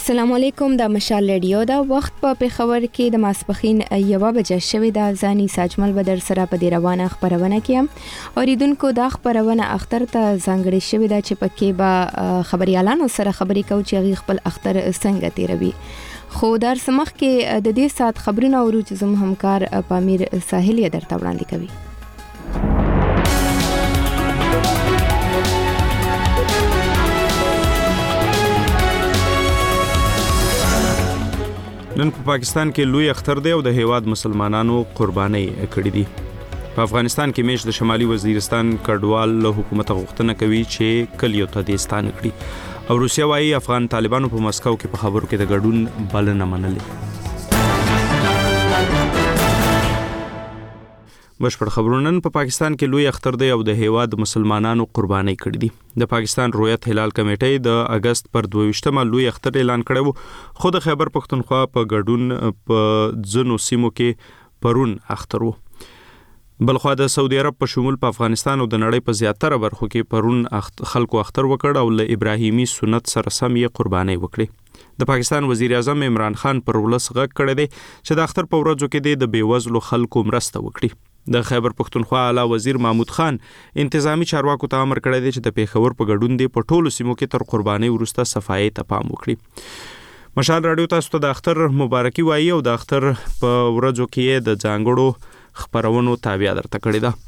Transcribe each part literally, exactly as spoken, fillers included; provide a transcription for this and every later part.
السلام علیکم د مشال رادیو دا وخت په پیښور کې د ماسپخین یوه بجه شوې د ځاني ساجمل بدر سره په دې روانه خبرونه کې اوریدونکو دا خبرونه اختر ته ځانګړې شوې ده چې پکې به خبريالانو سره خبرې کوي چې غي خپل اختر څنګه تیروي. خو در سمخ کې د دې سات خبرونه اورو چې زموږ همکار پامیر ساحل یې درته وړاندې کوي. نن په پاکستان کې لوی اختر دی او د هیواد مسلمانانو قرباني کړې دي. په افغانستان کې میش د شمالي وزیرستان کډوال له حکومت غوښتنه کوي چې کلیو ته د ستان کړي او روسیا وايي افغان طالبانو په مسکو کې په خبرو کې د ګډون بلنه منلې. بشپړ خبرونه نن په پاکستان کې لوی اختر دی او د هیواد مسلمانانو قرباني کړې دي. د پاکستان رویت هلال کمیټې د اگست پر دویشتمه لوی اختر اعلان کړو خو د خیبر پختونخوا په ګډون په ځنو سیمو کې پرون اختر وو. بلخوا د سعودي عرب په شمول په افغانستان او د نړۍ په زیاتره برخو کې پرون اخت خلکو اختر وکړ او له ابراهیمي سنت سره سم یې قرباني وکړي. د پاکستان وزیر اعظم عمران خان پر ولس غږ کړی دی چې د اختر په ورځو کې د بیوزلو خلکو مرسته وکړي. د خیبر پختونخوا اعلی وزیر محمود خان انتظامی چارواکو ته امر کړی دی چې د پیښور په ګډون دی په ټولو سیمو کې تر قرباني وروسته صفایي ته پام وکړي. مشال رادیو تاسو ته د اختر مبارکي وایي او د اختر په ورځو کې د ځانګړو خبرونو تابع درته کړی ده.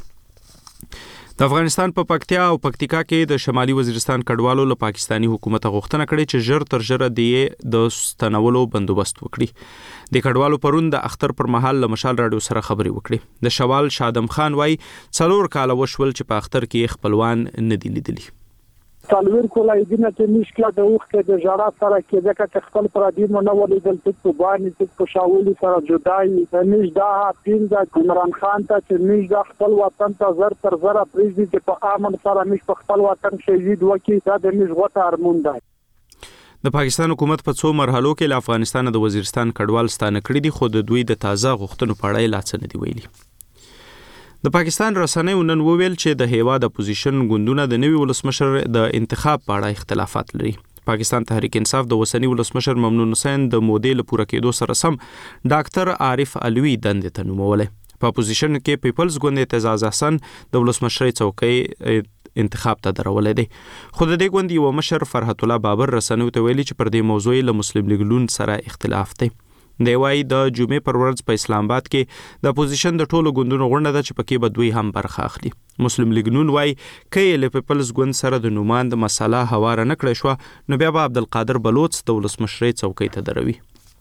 د افغانستان په پکتیا او پکتیکا کې د شمالي وزیرستان کډوالو له پاکستانی حکومت غوښتنه کړې چې ژر تر ژره دی د ستنولو بندوبست وکړي. د کډوالو پرون د اختر پر مهال له مشال رادیو سره خبرې وکړي. د شوال شادم خان وای څلور کاله وشول چې په اختر کې خپلوان نه دي لیدلي. څلور کله دینه چې مشکله د وخت د جړا سره کې ځکه چې خپل پرادین نه ولیدل چې په باندې چې په شاولي سره جدای نش دا پینځه عمران خان ته چې نش د خپل وطن ته زر تر زر پریزي چې په امن سره نش په خپل وطن شهید وکي دا د نش غوته ارمون ده. د پاکستان حکومت په څو مرحلو کې له افغانستان د وزیرستان کډوال ستانه کړی دي خو د دوی د تازه غوښتنو په اړه لا څه نه دی ویلي. د پاکستان رسنیو نن وویل چې د هیواد اپوزیشن ګوندونه د نوي ولسمشر د انتخاب په اړه اختلافات لري. پاکستان تحریک انصاف د وسنی ولسمشر ممنون حسین د مودې له پوره کېدو سره سم ډاکټر عارف علوي دندې ته نومولې. په اپوزیشن کې پیپلز ګوند اعتزاز حسن د ولسمشر څوکۍ انتخاب ته درولې دي. خو د دې ګوند یو مشر فرحت الله بابر رسنیو ته ویلي چې پر دې موضوع له مسلم لیگ لون سره اختلاف دی. دی وايي د جمعې پر ورځ په اسلام آباد کې د اپوزیشن د ټولو ګوندونو غونډه ده چې پکې به دوی هم برخه اخلي. مسلم لیگ نون وايي کې له پیپلز ګوند سره د نوماند مسله هواره نه کړې شو نو بیا به عبدالقادر بلوچ د ولسمشرۍ څوکۍ ته دروي.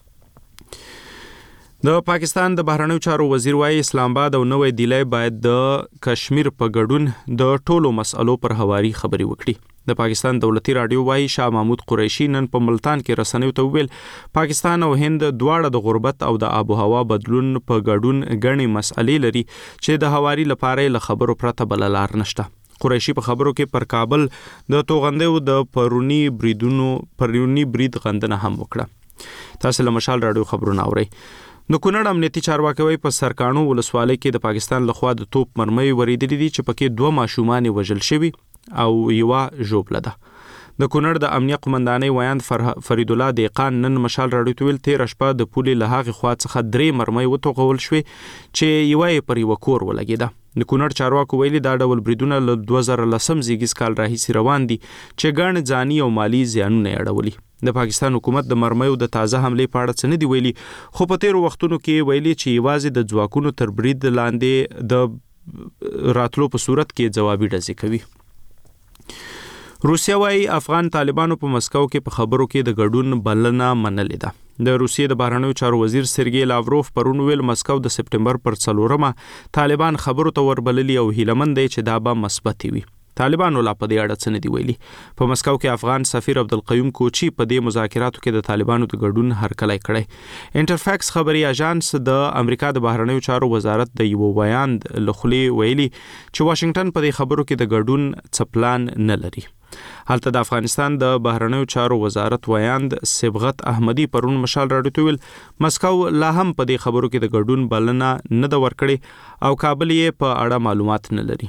د پاکستان د بهرنیو چارو وزیر وايي اسلام آباد او نوې دهلی باید د کشمیر په ګډون د ټولو مسلو پر هواري خبري وکړي. د پاکستان دولتي رادیو وايي شاه محمود قریشي نن په ملتان کې رسنیو ته ویل پاکستان او هند دواړه د غربت او د آب و هوا بدلون په ګډون غني مسئلې لري چې د هواري لپاره له خبرو پرته بل لار نشته. قریشي په خبرو کې پر کابل د توغندو د پرونی بریدونو پرونی برید غندنه هم وکړه. تاسو له مشال رادیو خبرونه اورئ. د کونړ امنیتي چارواکي وایي په سرکانو ولسوالۍ کې د پاکستان لخوا د توپ مرمۍ وریدلې دي چې پکې دوه ماشومان وژل شوي او یو ژوبله ده. د کونړ د امنیه قومندانۍ ویاند فرید الله دیقان نن مشال رادیو ته ویل تیر شپه د پولې له هغې خوا څخه درې مرمۍ وتوغول شوې چې یوه یې پر یوه کور ولګېده. د کونړ چارواکو ویلي دا ډول بریدونه له دوه زره لسم زیږیز کال راهیسې روان دي چې ګڼ ځاني او مالي زیانونه یې اړولي. د پاکستان حکومت د مرمیو د تازه حملې په اړه څه نه دي ویلي خو په تیرو وختونو کې ویلي چې یوازې د ځواکونو تر برید لاندې د راتلو په صورت کې ځوابي ډزې کوي. روسیا وايي افغان طالبانو په مسکو کې په خبرو کې د ګډون بلنه منلې ده. د روسیې د بهرنیو چارو وزیر سرګی لاوروف پرون ویل مسکو د سپټمبر پر څلورمه طالبان خبرو ته وربللي او هیلمن دی چې دا به مثبت وي. طالبانو لا په دې اړه څه نه دی ویلي. په مسکو کې افغان سفیر عبدالقیوم کوچی په دې مذاکراتو کې د طالبانو د ګډون هرکلی کړی. انټرفیکس خبري اژانس د امریکا د بهرنیو چارو وزارت د یو بیان له خولې ویلي چې واشنگټن په دې خبرو کې د ګډون څه پلان نه لري. هلته د افغانستان د بهرنیو چارو وزارت ویاند صبغت احمدی پرون مشال رادیو ته ویل مسکو لا هم په دې خبرو کې د ګډون بلنه نه ده ورکړې او کابل یې په اړه معلومات نه لري.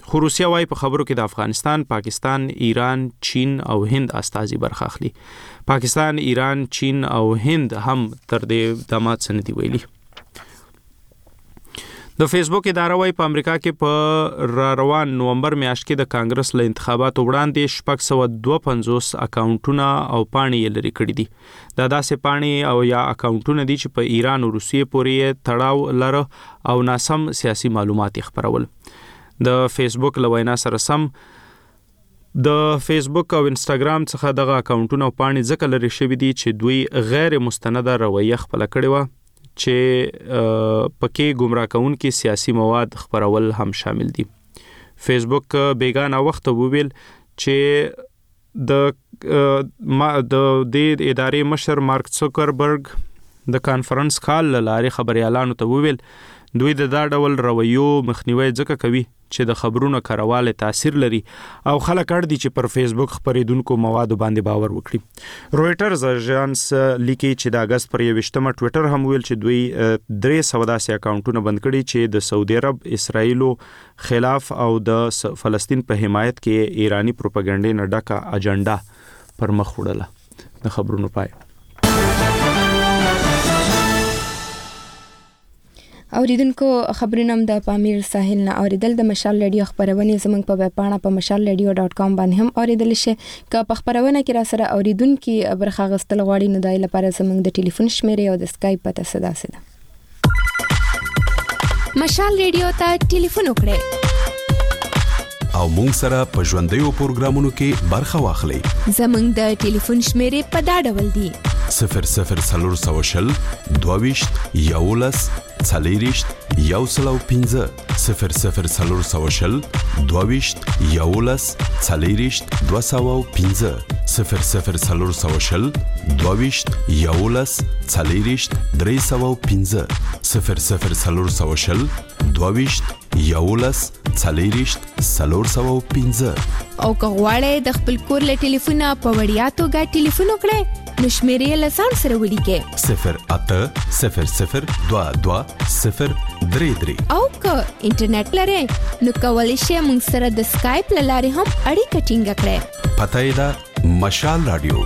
خو روسیا وايي په خبرو کې د افغانستان، پاکستان، ایران، چین او هند استازي برخه اخلي. پاکستان، ایران، چین او هند هم تر دې دمات سندي ویلي. د فیسبوک اداره وايي په امریکا کې په را روان نومبر میاشت کې د کانګرس له انتخاباتو وړاندې شپږ سوه دوه پنځوس اکاونټونه او پاڼې یې لرې کړي دي. دا داسې پاڼې او یا اکاونټونه دي چې په ایران او روسیې پورې تړاو لره او ناسم سیاسي معلومات خپرول. د فیسبوک له وینا سره سم د فیسبوک او انستګرام څخه دغه اکاونټونه او پاڼې ځکه لرې شوي دي چې دوی غیر مستنده رویه خپله کړې وه چې پکې گمراه کوونکي سیاسي مواد خپرول هم شامل دي. فیسبوک بیگانه وخت وویل چې د د دې ادارې مشر مارک زوکربرګ د کانفرنس کال لاري خبريالانو ته وویل دوی د دا ډول رویو مخنیوي ځکه کوي چې د خبرونو کارواله تاثیر لري او خلک اړ دي چې پر فیسبوک خبرېدونکو مواد باندې باور وکړي. رويټرز اژانس لیکي چې د اگست پر یوویشتمه ټوئیټر هم ویل چې دوی درې سوه داسې اکاونټونه بند کړي چې د سعودي عرب، اسرائیلو خلاف او د فلسطین په حمایت کې ایرانی پروپاګاندا نه ډکه اجنډا پر مخ وړله. د خبرونو پای. اوریدونکو خبرونه هم د پامیر ساحل نه اوریدل. د مشال رادیو خبرونه زموږ په ویب پاڼه په مشال رادیو ډاټ کام باندې هم اوریدل شي. که په خبرونه کې را سره اوریدونکو برخه غستل غواړي نو دای لپاره زموږ د ټلیفون شمیره او د اسکایپ پته صدا سره مشال رادیو ته ټلیفون وکړئ او مونږ سره په ژوندیو پروګرامونو کې برخه واخلئ. زموږ د ټلیفون شمیره په دا ډول دی: صفر صفر څلور سوه شل دوهویشت یولس څلېرویشت یو سل او پنځه صفر صفر څلور سوه شل دوهویشت یولس څلېرویشت دوه سوه او پنځه صفر صفر څلور سوه شل دوهویشت یولس څلېرویشت درې سوه او پنځه صفر صفر څلور سوه شل دوهویشت یولس څلېرویشت څلور سوه او پنځه. او که غواړئ د خپل کور له ټلیفونه په وړیا توګه ټلیفون وکړئ نو شمیرې له ځان سره ولیکئ: صفر اته صفر صفر دوه دوه صفر درې درې. او که انټرنیټ لرئ نو کولی شئ موږ سره د اسکایپ له لارې هم اړیکه ټینګه کړئ. پته یې ده مشال رادیو.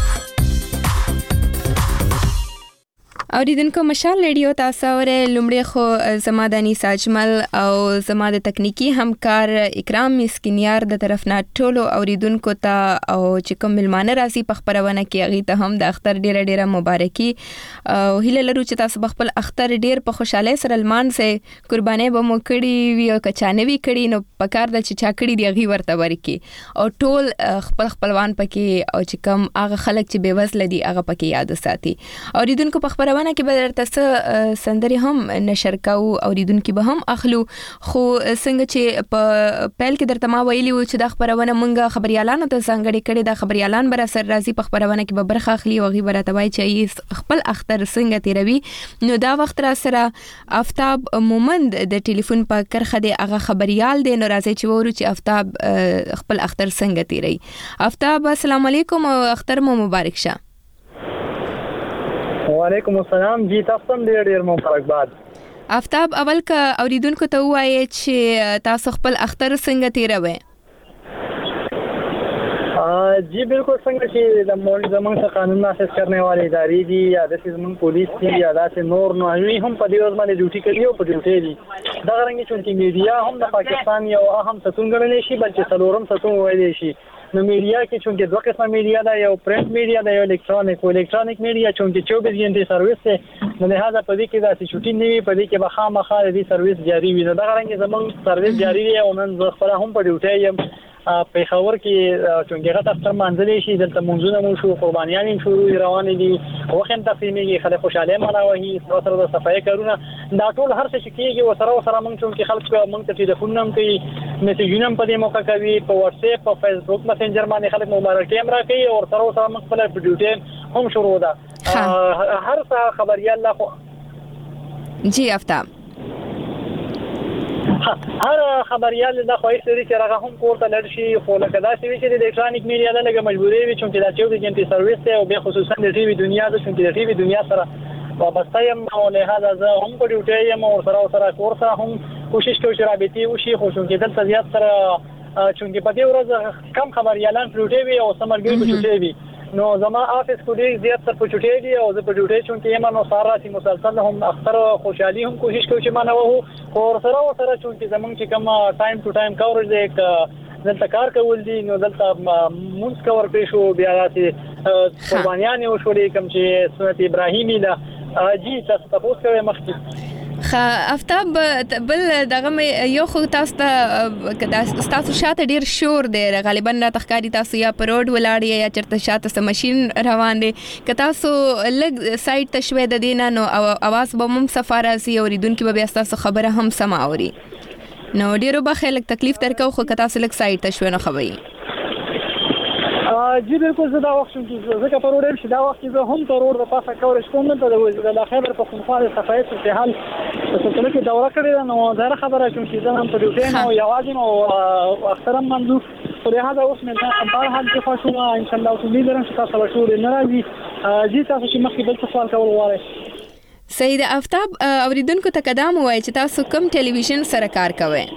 اوریدونکو مشال رادیو تاسو اوره لومړی خو زما د انیسا اجمل او زما د تکنیکی همکار اکرام مسکینیار د طرف نه ټولو اوریدونکو ته او چې کوم ملمانه راځي په خبرونه کې هغه ته هم د اختر ډیره ډیره مبارکي او هیله لرو چې تاسو خپل اختر ډیر په خوشاله سره لمان سه قرباني به مو کړی وي او کچانه وی کړی نو پکار د چې چا کړی دی هغه ورته ورکی او ټول خپل خپلوان پکې او چې کوم هغه خلک چې بیوزل دي هغه پکې یاد ساتي. اوریدونکو په خبرونه کې به درته سندري هم نشر کاو اوریدونکو به هم اخلو خو څنګه چې په پیل کې درته ما ویلی و چې د خبرونه مونږه خبريالانو ته څنګه کړي د خبريالان بر سر راځي په خبرونه کې به برخه اخلي او غي برته وای چې خپل اختر څنګه تیروي نو دا وخت را سره آفتاب مومند د ټلیفون په کرخه دی هغه خبريال دی نو راځي چې ورو چې آفتاب خپل اختر څنګه تیری. آفتاب السلام علیکم او اختر مو مبارک شه. وعلیکم السلام. جی تاسو هم ډیر ډیر مبارکباد. آفتاب اول کا اوریدونکو ته وایي چې تاسو خپل اختر څنګه تیروي؟ جی بالکل څنګه چې د مول زمون څخه قانون نافذ کرنے والے ادارې دي یا د زمون پولیس دي یا د نور نو هغه هم په دې ورځ باندې ډیوټي کوي او په ډیوټي دي دا رنګ چې میډیا هم د پاکستان یو اهم ستون ګڼل شي بلکې څلورم ستون وایي شي. نو میډیا کې چې دوه قسمه میډیا ده یو پرنٹ میډیا ده یو الکترونیک او الکترونیک میډیا چې چوبیس غنټې سرویس ده نو لہذا په دې کې د سچوټی نیوي په دې کې به خامخا دې سرویس جاری وي. نو دا رنګ زمون سرویس جاری دی او نن زه خپل هم په ډیوټي یم په خبر کې چې هغه تاسو منځلې شي دلته منځونه مو شو قربانيان شو روان دي او خن تقسیمېږي خلک خوشاله مناوي سره د صفای کارونه دا ټول هر څه کېږي او سره سره موږ چې خلک موږ ته ټلیفون هم کوي میسجونه هم په دې موقع کوي په واتس اپ په فیسبوک مسنجر باندې خلک مبارکي هم راکوي او سره سره موږ خپل په ډیوټي هم شروع ده هر څه خبريال الله. جی آفتاب هر خبريال د خوښ سری چې راغه هم کوړه لړ شي خو لکه دا چې د الکترونیک میډیا د لګه مجبورې وي چې دا چوبیس غنټې سرویس ته او به خصوصا د ټي وي دنیا د چې د ټي وي دنیا سره وابسته یم او له هغه زه هم په ډیوټي یم او سره سره کورسه هم کوشش کوي چې رابطې وشي خو چې دلته زیات سره چې په دې ورځ کم خبريالان پروټي وي او سمرګي پروټي وي نو زما افیس کو ډیر زیات تر پچوټې دي او زه په ډیوټي چون کې یم نو ساراتي مسلسل هم اختر خوشحالي هم کوشش کوي چې ما نه وو خو سره سره چون کې زمونږ چې کوم ټایم ټو ټایم کورج دی دلته کار کول دي نو دلته مونږ کور پېښو بیا راځي قربانيان یو شولې کوم چې سنت ابراهیمي ده جی تاسو تاسو کوي مخکې خا افتاب بل دغه یو خو تاسو ته تاسو شاته ډیر شور دی غالبا را تخکاری تاسو یا پروډ ولاړی یا چرته شاته سم ماشين روان دي که تاسو لګ سایت تشوي د دینه نو اواز به مم سفارسي اوریدونکو به تاسو خبره هم سم اوري نو ډیرو بخیل تکلیف ترکو خو که تاسو لګ سایت تشوي نو خوي جی بالکل زه دا وخت چې زه په روډ شي دا وخت چې هم په روډ د پاسه کورش کوم ته د خبر په خنفاله صفای په حال څه کې دوره کړې نو دا خبره چې زه هم په ډیوټي نو یوازې نو اخترم منځو په لهدا اوس مې په هر حال کې فاشو ان شاء الله امید لرم چې تاسو شو نه راځي جی تاسو چې مخکې بل څه سوال کول غواړئ سید افتاب اوریدونکو ته قدم وای چې تاسو کوم ټلویزیون سره کار کوئ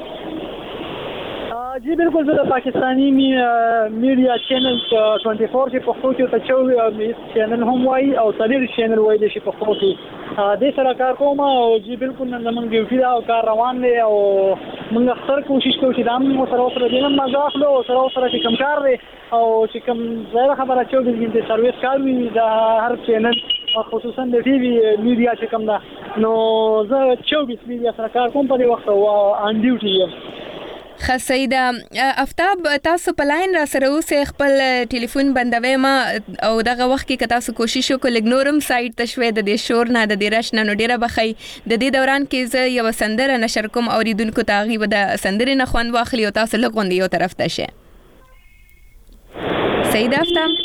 جی بالکل زه د پاکستانی میډیا چینل چوبیس چې په خو کې ته چوي چینل هم وای او تلیر چینل وای د شي په خو کې د سره کار کوم او جی بالکل نن زمونږ ډیوټي دا کار روان دی او موږ اختر کوشش کوو چې دا موږ سره سره دینم مزاح له سره سره چې کم کار دی او چې کم ظاهر خبره چوبیس غنټه سرویس کار وي د هر چینل خصوصا د ټي وي میډیا چې کم دا نو زه چوبیس میډیا سره کار کوم په وخت او ان ډیوټي یم خسیدا افتاب تاسو په لاین را سره اوسه خپل ټلیفون بندوي ما او دغه وخت کې تاسو کوشش وکړئ لګنورم سایت تشوي د دې شور نه د دې راشنه نو ډیره بخي د دې دوران کې زه یو سندره نشر کوم اوریدونکو ته غیب د سندره نه خوان واخلي او تاسو لګوندې یو طرف ته شه سید افتاب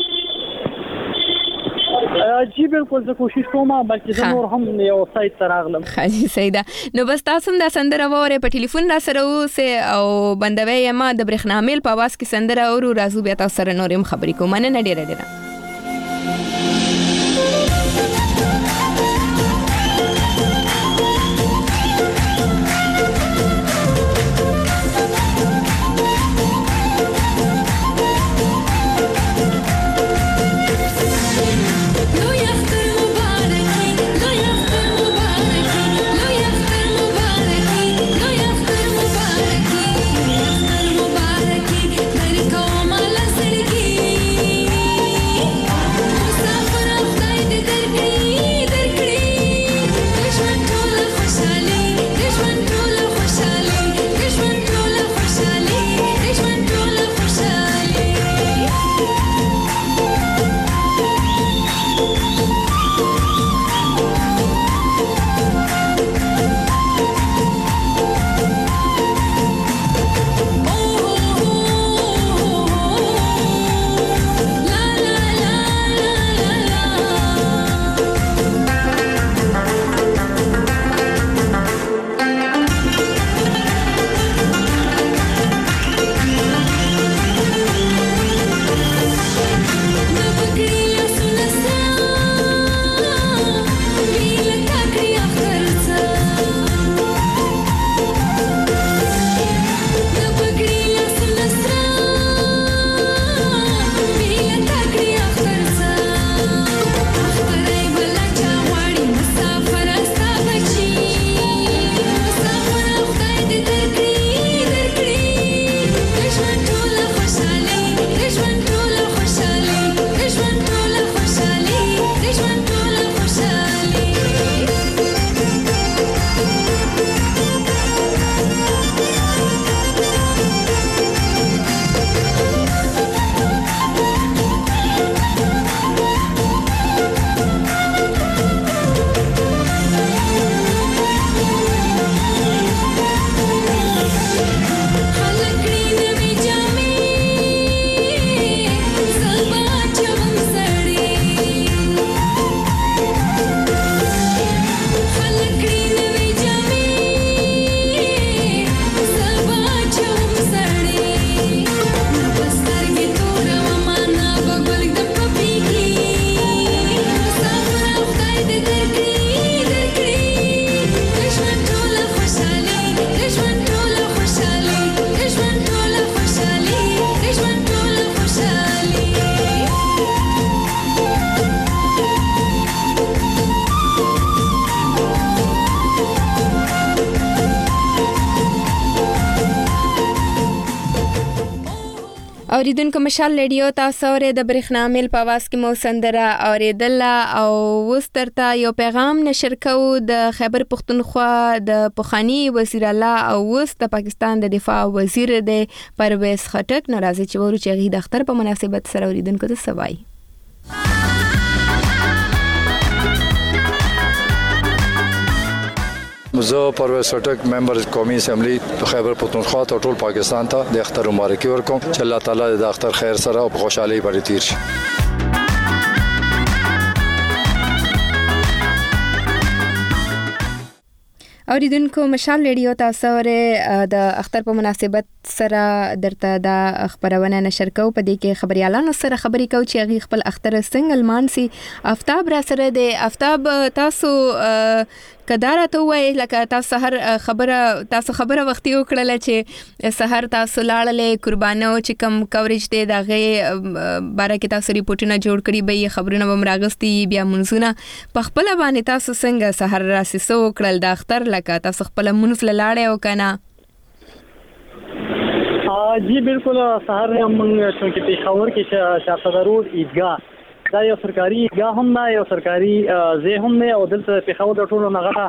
جی بالکل زه کوشش کوم بلکې زه نور هم یو سایت ته راغلم خاجي سیدا نو بس تاسو دا سندره وره په ټلیفون را سره اوسه او بندوي ما د برېښنا میل په واس کې سندره او راځو بیا تاسو سره نورم خبرې کوم نه ډیره ډیره مبارکی در کو مالا سڑکی اوریدونکو مشال رادیو تاسو اورئ د برېښنا میل په आवाज کې مو سندره اوریدل او وسترته یو پیغام نشر کوو د خیبر پختونخوا د پخوانی وزیر الله او وست د پاکستان د دفاع وزیر دی پرویز خټک ناراضي چې ورو چې د اختر په مناسبت سره اوریدونکو ته سوای زه پرویز خټک ممبر قومي اسمبلی په خیبر پختونخوا ته ټول پاکستان ته د اختر مبارکي ورکوم چې الله تعالی د اختر خیر سره او خوشحالي باندې تیر شي. اوریدونکو مشال رادیو تاسو اورئ د اختر په مناسبت سره درته د خبرونه نشر کوو په دې کې خبريالانو سره خبرې کوو چې هغه خپل اختر سنگل مانسي. آفتاب را سره دی. آفتاب تاسو کدار ته وای لکه تاسو سحر خبره تاسو خبره وختي وکړه چې سحر تاسو لاړلې قربانو چې کم کوریج دی دغه باره کې تاسو ریپورتونه جوړ کړي به خبرونه بمراغستي بیا منځونه په خپل باندې تاسو څنګه سحر راسسو وکړل د اختر لکه تاسو خپل منځ لاړې او کنه جی بالکل سحر هم چې په خبر کې شاته ضرور عیدګاه دا یو سرکاري عیدګاه هم نه یو سرکاري ځای هم نه او دلته په خبر د ټولو نغه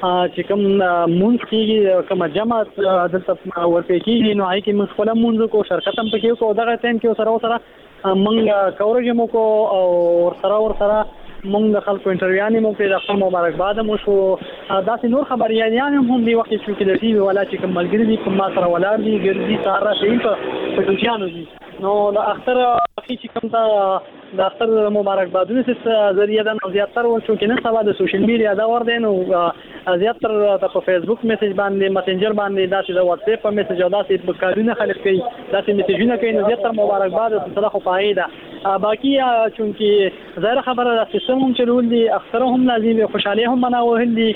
چې کوم مونږ کېږي کوم جمع دلته ورته کېږي نو هاي کې موږ خپل مونږ کو شرکت هم پکې کو دغه ټیم کې سره سره موږ کورج مو کو او سره ور سره موږ د خلکو انټرویو مو په خپل مبارکباد مو شو داسې نور خبريالان هم دی وخت چې کې د ټي وی ولا چې کوم ملګری دي کوم ما سره ولاړ دي ګرځي سارا شي په پټوچانو دي نو د اختر چې کوم تا د اختر مبارکبادونه څه ذریعہ د زیاتره ول چې نه سبا د سوشل میډیا دا ور دي نو زیاتره په فیسبوک میسج باندې مسنجر باندې داسې د واتس اپ په میسج او داسې په کارونه خلک کوي داسې میسجونه کوي نو زیاتره مبارکباد سره خو فائدہ باقي چونکی زهره خبره د سیستم هم چلول دي اختر هم لازم خوشحالي هم مناوهل دي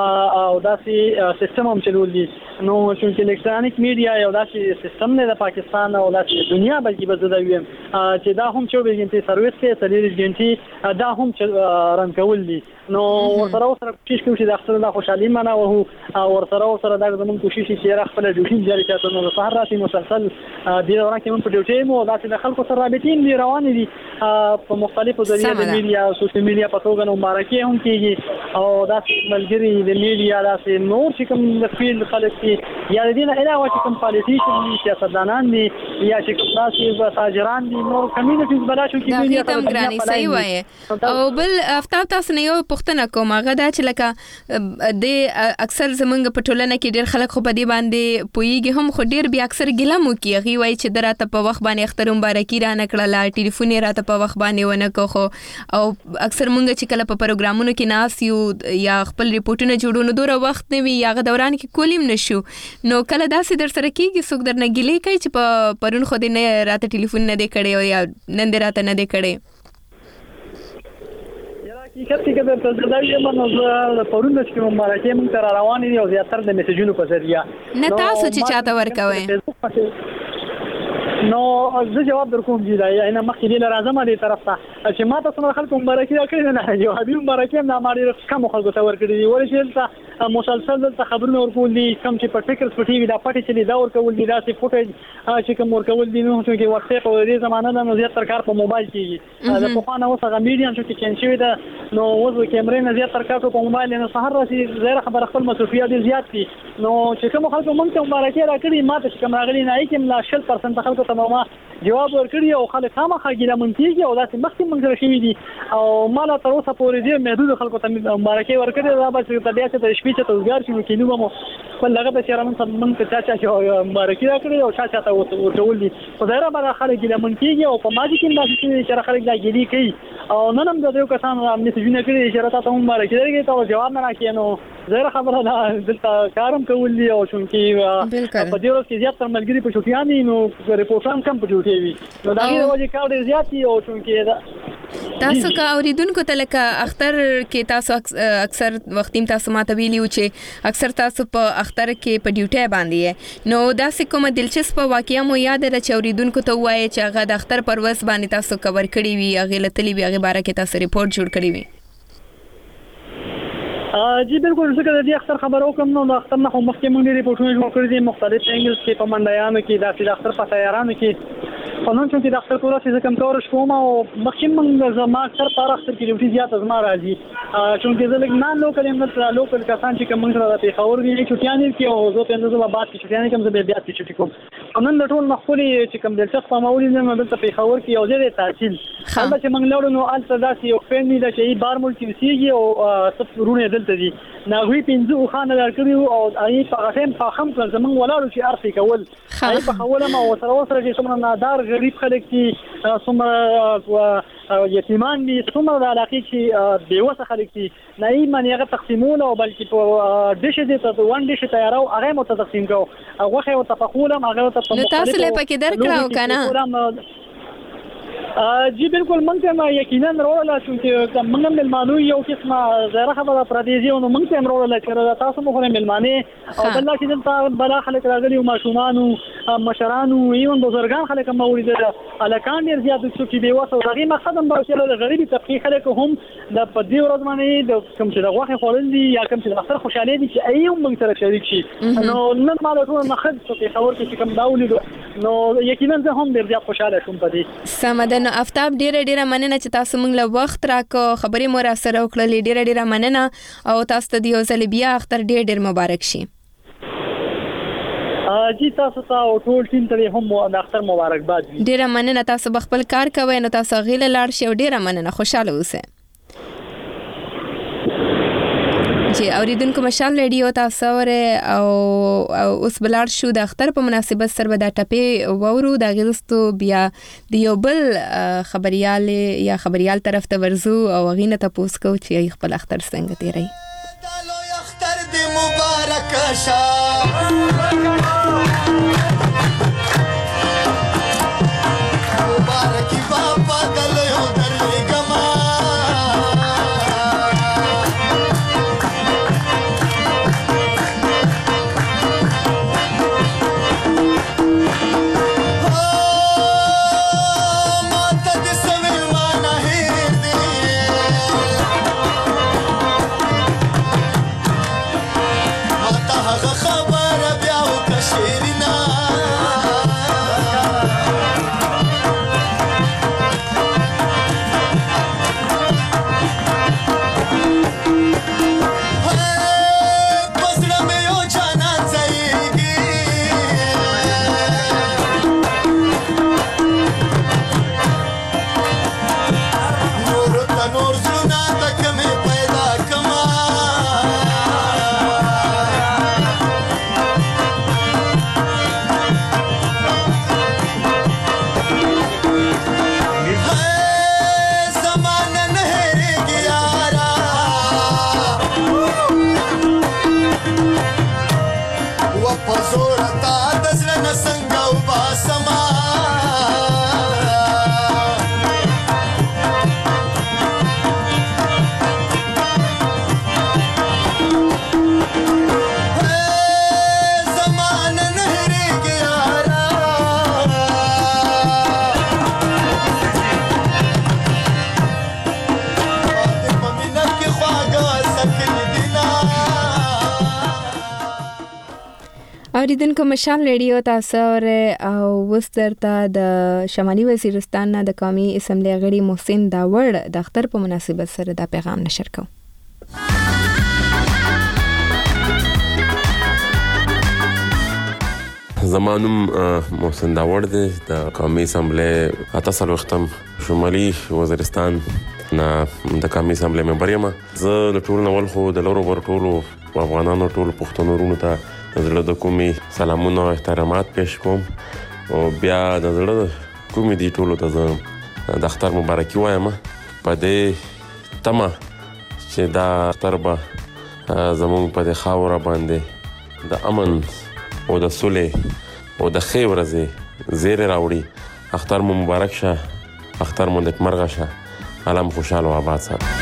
او داسې سیستم هم چلول دي نو چونکی الکترونیک میډیا یو داسې سیستم نه د پاکستان او د دنیا بلکې بزده ویم چې دا هم چوبیس غنټې سرویس کې سلیریش غنټې دا هم رن کول دي نو ورسره سره کوشش کوي چې د اختر د خوشحالي مناوه او ورسره سره دا زموږ کوشش چې خپل ډیوټي جاري کړو نو سهار راتي مسلسل د دوران کې موږ په ډیوټي مو داسې د خلکو سره رابطین دي روان دي په مختلفو ذریعہ د میډیا سوشل میډیا په توګه نو مبارکي هم کیږي او داسې ملګری د میډیا داسې نور چې کوم د فیلډ خلک دي یا د دې نه علاوه چې کوم پالیټیشن دي سیاستدانان دي یا چې کوم داسې تاجران دي نور کمیونټیز بلا شو کې میډیا ته ګرانی صحیح وایي او بل افتاب تاسو نه یو پښتنه کوم هغه دا چې لکه د اکثر زمونږ په ټولنه کې ډېر خلک خو په دې باندې پويږي هم خو ډېر بیا اکثر ګیله مو کوي وایي چې دراته په وخت باندې اختر مبارکي را نکړه ټلیفون راته په وخت باندې ونه کوخو او اکثر مونږ چې کله په پروګرامونو کې ناس یو یا خپل ریپورتونه جوړونو دوره وخت نه وي هغه دوران کې کولیم نشو نو کله داسې در سره کېږي څوک درنه ګیلې کوي چې په پرون خو دې نه راته ټلیفون نه دی کړی او یا نن دې راته نه دی کړی حقیقت کې د تزداوی منځ پرون د کوم مبارکي مونږ تر روان دي او زیاتره د میسجونو په ذریعہ نه تاسو چې چاته ورکوي نو زه جواب درکوم دی نه مخکې دی راځم دې طرف ته چې ما تاسو مر خلکو مبارکي راکړي نه یو حبیب مبارکي نه ماري کوم خلکو ته ورکړي دي ورشل ته مسلسل د خبرونه ورکول دي کوم چې په فکر په ټي وی دا پټي چې دا ورکول دي دا سي فوټیج چې کوم ورکول دي نو چې واتس اپ او دې زمانه د نو زیات کار په موبایل کېږي دا په خوانه اوسه میډیا چې چین شوی دا نو وځو کیمرې نه زیات کار په موبایل نه سحر راسي زیره خبر خپل مسؤلیت دي زیات دي نو چې کوم خلکو مونږ ته مبارکي راکړي ما ته کوم راغلي نه کې ملا شل پرسنټ خلکو ته ما جواب ورکړی او خلک خامخا ګیله منتیږي او داسې مخکې موږ سره شوي دي او مالا تر اوسه پورې ډېر محدود خلکو ته مبارکي ورکړې دا به چې ته بیا چې د شپې چې ته وزګار شي نو کینو به مو خپل دغه به چې رامن موږ ته چا چا چې مبارکي راکړې او چا چا ته ورکول دي خو ظاهره به خلک ګیله منتیږي او په ماضي کې داسې چې خلک دا ګیلې کوي او نن هم د یو کسان میسجونه کړي چې راته هم مبارکي درګي ته جواب نه راکړي نو زه خبره ده دلته کارم کول دي او چونکی په دې ورځ کې زیات تر ملګری په شوقیان دي نو ریپورټان کم په جوړي وي نو دا یو وجه کار ډیر زیات دي او چونکی دا تاسو کا اوریدونکو ته لکه اختر کې تاسو اکثر وختیم تاسو ماته ویلیو چې اکثر تاسو په اختر کې په ډیوټي باندې نو دا څه کومه دلچسپ واقعیا مو یاد را چې اوریدونکو ته وایي چې هغه د اختر پر ورځ باندې تاسو کور کړی وي هغه لتلی وي هغه باره کې تاسو ریپورت جوړ کړی وي جی بالکل څنګه د دې اختر خبرو کوم نو د اختر نه مخکې موږ ریپورتونه جوړ کړی دي مختلف انګلیس کې په منډیانو کې د اختر په تیارانو کې او نن چې د اختر کوله چې کوم کار شوم او مخکې موږ زما اکثر په اختر کې ډیوټي زیات از ما راځي چې زه لګ نه لوکل یم نه لوکل کسان چې کوم سره د پیښور دی چټیان کې او زه په اندازه بعد کې چټیان کوم زه بیا چې چټی کوم نن د ټول مخولي چې کوم دلچسپ معمولی نه د پیښور کې یو ځای تحصیل هغه چې موږ لورو نو الته داسې یو فین دی چې بارمول کې وسیږي او صف رونه دلته دي ناغوي پنځه خانه درکړي او ای په غفم په خم کړ زمون ولارو چې ارفي کول ای په خوله ما وسره وسره چې څومره نادار غریب خلک دي څومره یتیمان دي څومره د علاقې چې بیوسه خلک دي نه یې معنی هغه تقسیمونه او بلکې په دیشه دي ته وان دیشه تیارو هغه مو تقسیم کو هغه خو تفقولم هغه ته نو تاسو له پکې درکړو کنه جی بالکل مونږ ته یقینا وروړل چې موږ ملمانو یو قسمه زره خبره پردیزي او موږ ته وروړل چې تاسو مو خو ملمانه او بل چې دلته بل خلک راغلي او ماشومان او مشران او ایون بزرګان خلک مولید الکان ډیر زیات څو چې دی واسو دغه مقصد هم باشه د غریبي طبقه خلک هم د پدې ورځ باندې د کوم چې د غوښه خورل دي یا کوم چې د اختر خوشاله دي چې ایوم موږ سره شریک شي نو نن ما له ټول مخد څه خبر کې کوم داولې نو یقینا زه هم ډیر زیات خوشاله شوم پدې سمده نو افتاب ډیره ډیره مننه چې تاسو موږ له وخت راکو خبرې مو را سره وکړلې ډیره ډیره مننه او تاسو ته د یو ځل بیا اختر ډیر ډیر مبارک شي جی تاسو ته او ټول ټیم ته هم د اختر مبارکباد ډیره مننه تاسو خپل کار کوئ نو تاسو غیله لاړ شئ ډیره مننه خوشاله اوسئ جی اوریدونکو مشال ریډیو تاسو وره او اوس بلار شو د اختر په مناسبت سره د ټپې وورو د غلستو بیا د یو بل خبريال یا خبريال طرف ته ورزو او غینه تاسو کو چې خپل اختر څنګه تیری اختر دې مبارک شه مبارک بابا دلو درګما اوریدونکو مشال ریډیو تاسو او وسترته د شمالي وزیرستان د قومي اسمبلی غړي محسن داوړ د اختر په مناسبت سره دا پیغام نشر کوم زمانم محسن داوړ د قومي اسمبلی اتاسل وختم شمالي وزیرستان نه د قومي اسمبلی ممبر یم زه د ټول نول خو د لورو ور ټولو افغانانو ټول پښتنو ورونو ته د زړه د کومي سلامونه او احترامات پېښ کوم او بیا د زړه کومي دی ټولو ته زه د اختر مبارکي وایم په دې تمه چې دا اختر به زموږ په دې خاوره باندې د امن او د سولې او د ښې ورځې زیری راوړي اختر مو مبارک شه اختر مو نیکمرغه شه الله مو خوشحاله او آباد ساتي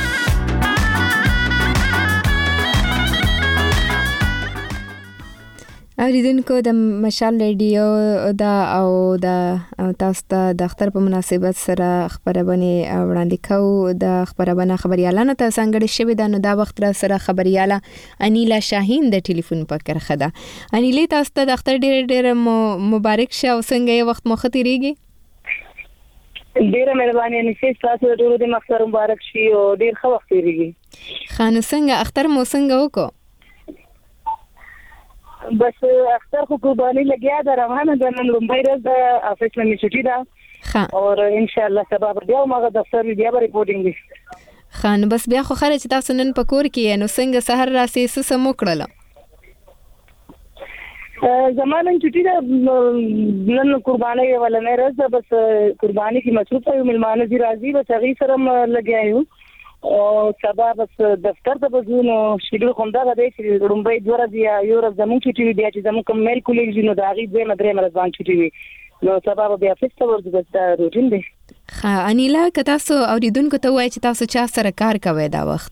اوریدونکو د مشال ریډیو دا او د تاسو ته د اختر په مناسبت سره خبرونه وړاندې کوو د خبرونه خبريالانو ته څنګه شوي دا نو دا وخت را سره خبرياله انیلا شاهین د ټلیفون په کرخه ده انیلا تاسو ته د اختر ډېر ډېر مبارک شه او څنګه یې وخت مخ تیریږي ډیره مهرباني نشي تاسو ټول د مختار مبارک شي او ډیر ښه وخت تیریږي. خانو څنګه اختر مو څنګه وکړو؟ بس اختر خو قرباني لګیا ده روانه ده. نن لومړی ورځ د افیس نه میچټي ده او ان شاء الله سبا بیا موږ د سر بیا به ریپورټینګ وي. خان بس بیا خو خره چې تاسو نن پکور کې نو څنګه سحر راسي څه مو کړل؟ زمانه چټي ده نن قرباني ولا نه ورځ بس قرباني کې مصروف یو ملمانه دي راځي بس هغه سره لګیا یو او سبا بس دفتر ته بزونو شیډول خوندا غوډه چې رومبای دوه ورځې یو ورځ زموږ چټي بیا چې زموږ کوم میل کولېږي نو دا غي دوه مدرې مرزان چټي وي نو سبا بیا فیسټ ورځ بس دا روټین دی. ها انیلا که تاسو اوریدونکو ته وایي چې تاسو چا سره کار کوئ دا وخت؟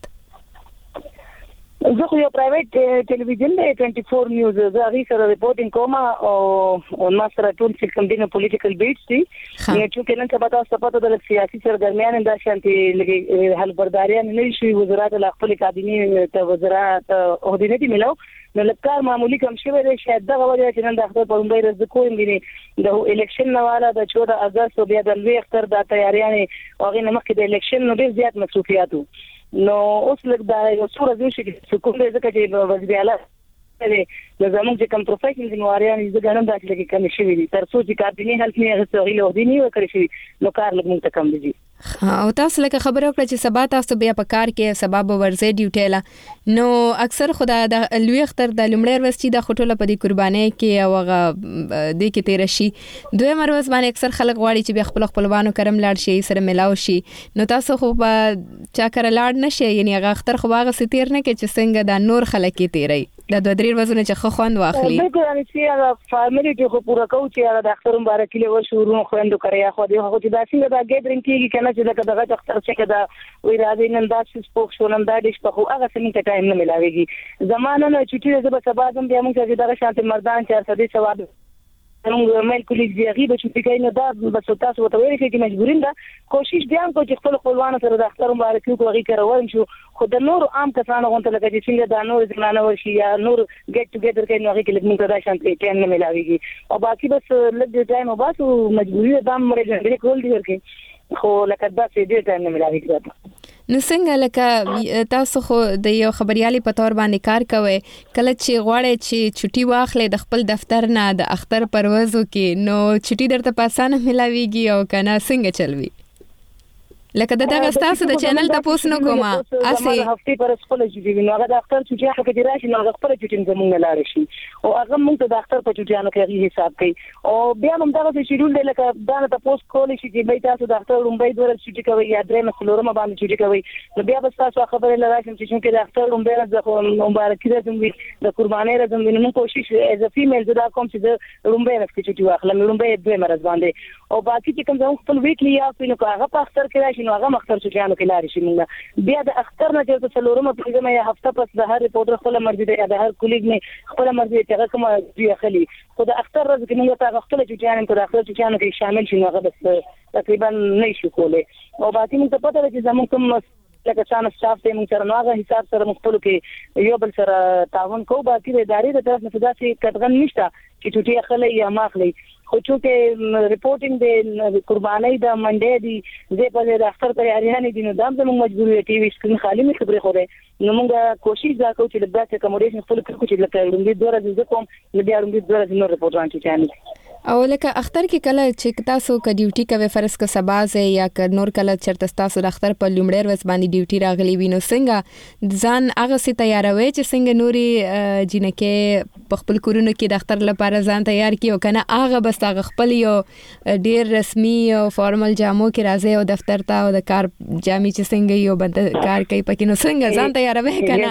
زه خو یو پرایویټ ټلویزیون دی ټوئنټي فور نیوز زه هغه سره ریپورټینګ کوم او ما سره ټول چې کوم دینه پولیټیکل بیټس دي چې کله سبا تاسو په د سیاسي سرګرمیان د شانتي لګي حل برداریان نه شي وزارت له خپل کابینې ته وزارت عہدې نه دي ملو نو لکه معمولی کم شوی دی شاید دا وجه چې نن د اختر په لومړي ورځ کوم دي د الیکشن نواله د چودہ اگست او بیا د لوی اختر د تیاریانې او غي مخکې د الیکشن نو ډیر زیات مصروفیاتو نو اوس لږ دا یو څو ورځې شي چې کوم دې ځکه چې وزیر اعلی د زموږ چې کوم پروفیشنل انواريان یې ګڼم دا چې کې کم شي وي تر څو چې کابینې هلته نه غوښتي له دې نه وکړي شي نو کار لږ مونږ ته کم دي. او تاسو لکه خبره وکړه چې سبا تاسو بیا په کار کې سبب ورځي ډیوټي لا نو اکثر خدای د لوی اختر د لومړی ورځ چې د خټوله په دې قرباني کې او هغه د کې تیر شي دوی مرز باندې اکثر خلک غواړي چې بیا خپل خپلوانو کرم لاړ شي سره ملاو شي نو تاسو خو په چا کر لاړ نشي یعنی هغه اختر خو هغه ستیر نه کې چې څنګه د نور خلک کې تیری د دوه درې ورځې چې خو خوند واخلي. بالکل ان چې هغه فاميلي ته خو پورا کوي چې هغه د اختر مبارک له ورشورونو خويندو کوي خو دې خو چې دا څنګه دا ګیدرینګ کیږي کنه چې دغه اختر چې دا وې راځي نن دا چې سپوک شو نن دا دې په هغه څنګه ټایم نه ملاويږي زمانه نه چټي زبر سبا زم بیا موږ چې دغه شانت مردان چار سدي ثواب نو مېل کولیګ دی غیبه چې پکې نه دا بس تاسو وته ویل کې مجبورین دا کوشش بیا کو چې خپل خپلوان سره د اختر مبارک کو غي کړو شو خو د نور عام کسانو غونته لکه چې څنګه دا نور ځمانه ورشي یا نور ګټ ټوګیدر کې نو غي کې موږ دا شانت ټایم نه ملاويږي او باقي بس لږ ټایم وباسو مجبوري ده مړ دې کول دي ورکه خو لکه دا چې ډېر ټایم نه ملاويږي. نو څنګه لکه تاسو خو د یو خبريالي په تور باندې کار کوئ کله چې غواړئ چې چټي واخلې د خپل دفتر نه د اختر پروازو کې نو چټي درته په اسانه ملاويږي او کنه څنګه چلوي لکه دغه تاسو د چینل ته پوښتنه کوم اسې هفته پر خپل چټي نو هغه د اختر چټي هغه کې راشي نو هغه خپل چټي زمونږ لاړ شي او هغه موږ ته د اختر په چټيانو کې حساب کوي او بیا موږ دغه شیډول دی لکه دا ته پوسټ کول شي چې به تاسو د اختر لومبای دوه چټي کوي یا درې مسلورم باندې چټي کوي نو بیا به تاسو خبره لراشم چې چې د اختر لومبای راځي مبارک دې د قرباني راځم نو کوشش از ا فیمیل دا کوم چې د لومبای راځي چټي واخلم لومبای دوه مرز باندې او باقي چې کوم ځای خپل ویکلی یا په نو هغه په اختر کې راشي نو هغه مختر چټیانو کې لاري شي موږ بیا د اختر نه چې څلورمه پیغام یا هفته پس د هر ریپورټر خپل مرزي دی د هر کولیګ نه خپل مرزي چې هغه کوم دی خلی خو د اختر ورځ کې موږ ته خپل چټیانو کې د اختر چټیانو کې شامل شي هغه بس تقریبا نه شي کولای او باقي موږ ته پته ده چې زموږ کوم لکه څنګه سټاف ته موږ سره نوغه حساب سره مخبل کې یو بل سره تعاون کوو باقي د ادارې د طرف نه داسې کټغن نشته چې چټي خلې یا ماخلې خو چې ریپورټینګ د قرباني د منډې دي زه په د اختر تیاریانې دي نو دا موږ مجبور یو ټي وي سکرین خالی مې خبرې خو ده نو موږ کوشش دا کوو چې د داسې اکوموډیشن خپل کړو چې لکه لومړي دوه ورځې کوم نو بیا لومړي دوه ورځې نو ریپورټان چې چانه او لکه اختر کې کله چې تاسو ک ډیوټي کوي فرض ک سبا زه یا ک نور کله چرته تاسو د اختر په لومړی ورځ باندې ډیوټي راغلی وینو څنګه ځان هغه سي تیاروي چې څنګه نوري جنکه په خپل کورونو کې د اختر لپاره ځان تیار کیو کنه هغه بس هغه خپل یو ډیر رسمي او فارمل جامو کې راځي او دفتر ته او د کار جامې چې څنګه یو بند کار کوي پکې نو څنګه ځان تیاروي کنه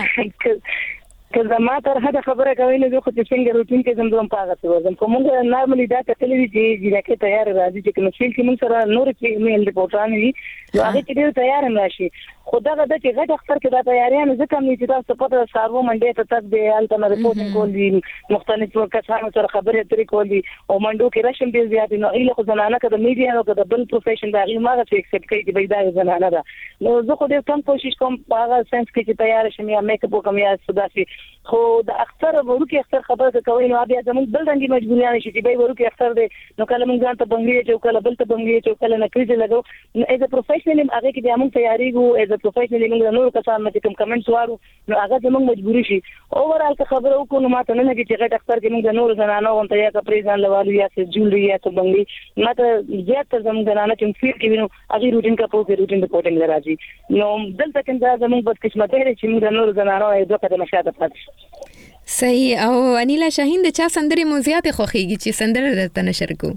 کله ما تر هغه خبره کوي نو خو چې څنګه روټین کې زموږ په هغه څه ورزم کومه نارملی دا کتلې دي چې ځکه تیار راځي چې کوم شي کې موږ سره نور کې میل ریپورټان دي نو هغه چې تیار نشي خدای د چې غټ اختر کې دا تیاریان ځکه مې چې تاسو په سارو منډه ته تک دی الته ریپورټینګ کول دي مختلف کسانو سره خبرې اترې کول دي او منډو کې رشم ډیر زیات نو ایله خو زنانه کده میډیا او کده بل پروفیشن دا غي ماغه چې اکسپټ کوي چې دا زنانه ده نو زه خو ډیر کم کوشش کوم په هغه سنس کې چې تیار شم یا میک اپ وکم یا سوداسي خو د اختر ورکه اختر خبره کوي نو بیا زموږ بل رنګي مجبوریان شي چې به ورکه اختر دی نو کله موږ ځان ته بنګړي چې کله بل ته بنګړي چې کله نکري لګو نو ایز ا پروفیشنل هغه کې بیا موږ تیاری ګو ایز ا پروفیشنل موږ نور کسان مته کوم کمنټس وارو نو هغه زموږ مجبوري شي اوورال که خبره وکړو نو ماته نه لګي چې غټ اختر کې موږ نور زنانو غونته یا کپریزان لوالو یا چې جولري یا ته بنګړي ماته زیات زموږ زنانه چې فیر کې وینو هغه روټین کا په روټین ریپورټینګ راځي نو دلته کې دا زموږ بد قسمت دی چې موږ نور زنانو یې دوه قدمه شاته پاتې صحیح او انیلا شاهین د چا سندرې مو زیات خوښیږي چې سندره درته نشر کو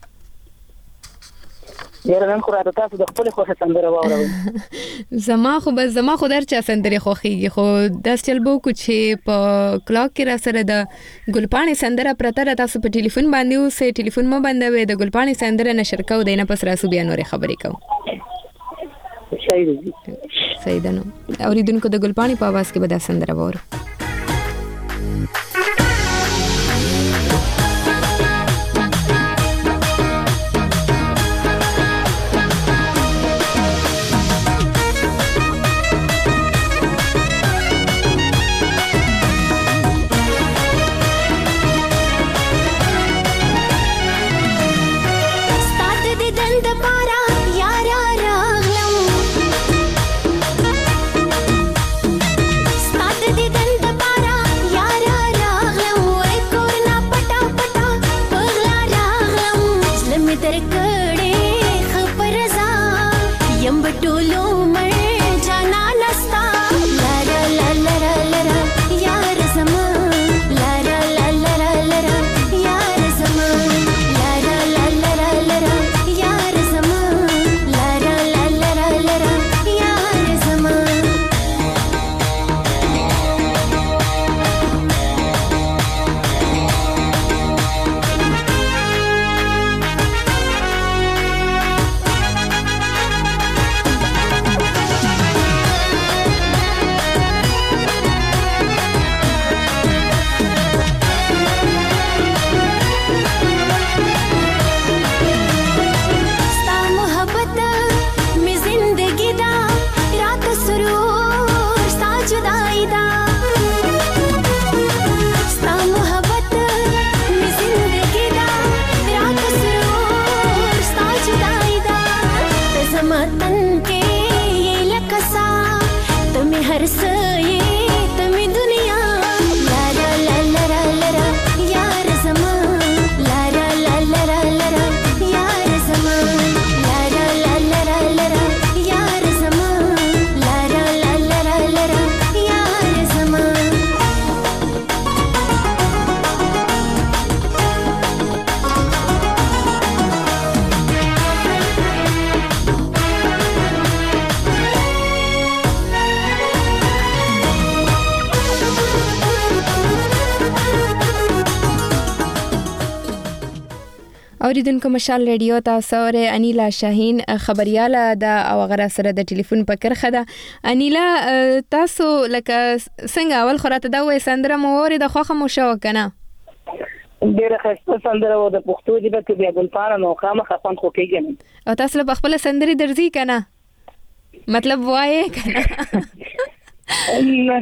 یاره نن خو راته تاسو د خپل خوښه سندره واورئ زما خو بس زما خو در چا سندرې خوښیږي خو داس چلبو کو چې په کلاک کې را سره د ګلپانې سندره پرته را تاسو په ټلیفون باندې او سه ټلیفون مو بندوي د ګلپانې سندره نشر کو دینه پس راسو بیا نورې خبرې کو صحیح دی صحیح ده نو اوریدونکو د ګلپانې په आवाज کې به دا سندره وره اوریدونکو مشال ریډیو تاسو اوره انیلا شاهین خبرياله د او غره سره د ټلیفون په کرخه ده انیلا تاسو لکه څنګه اول خراته دا وې سندره مو وره د خوخه مو شو کنه ډیره ښه سندره و د پښتو ژبه کې بیا ګلپاره نو خامخا خپل خو کېږي او تاسو په خپل سندري درځي کنه مطلب وایي کنه نه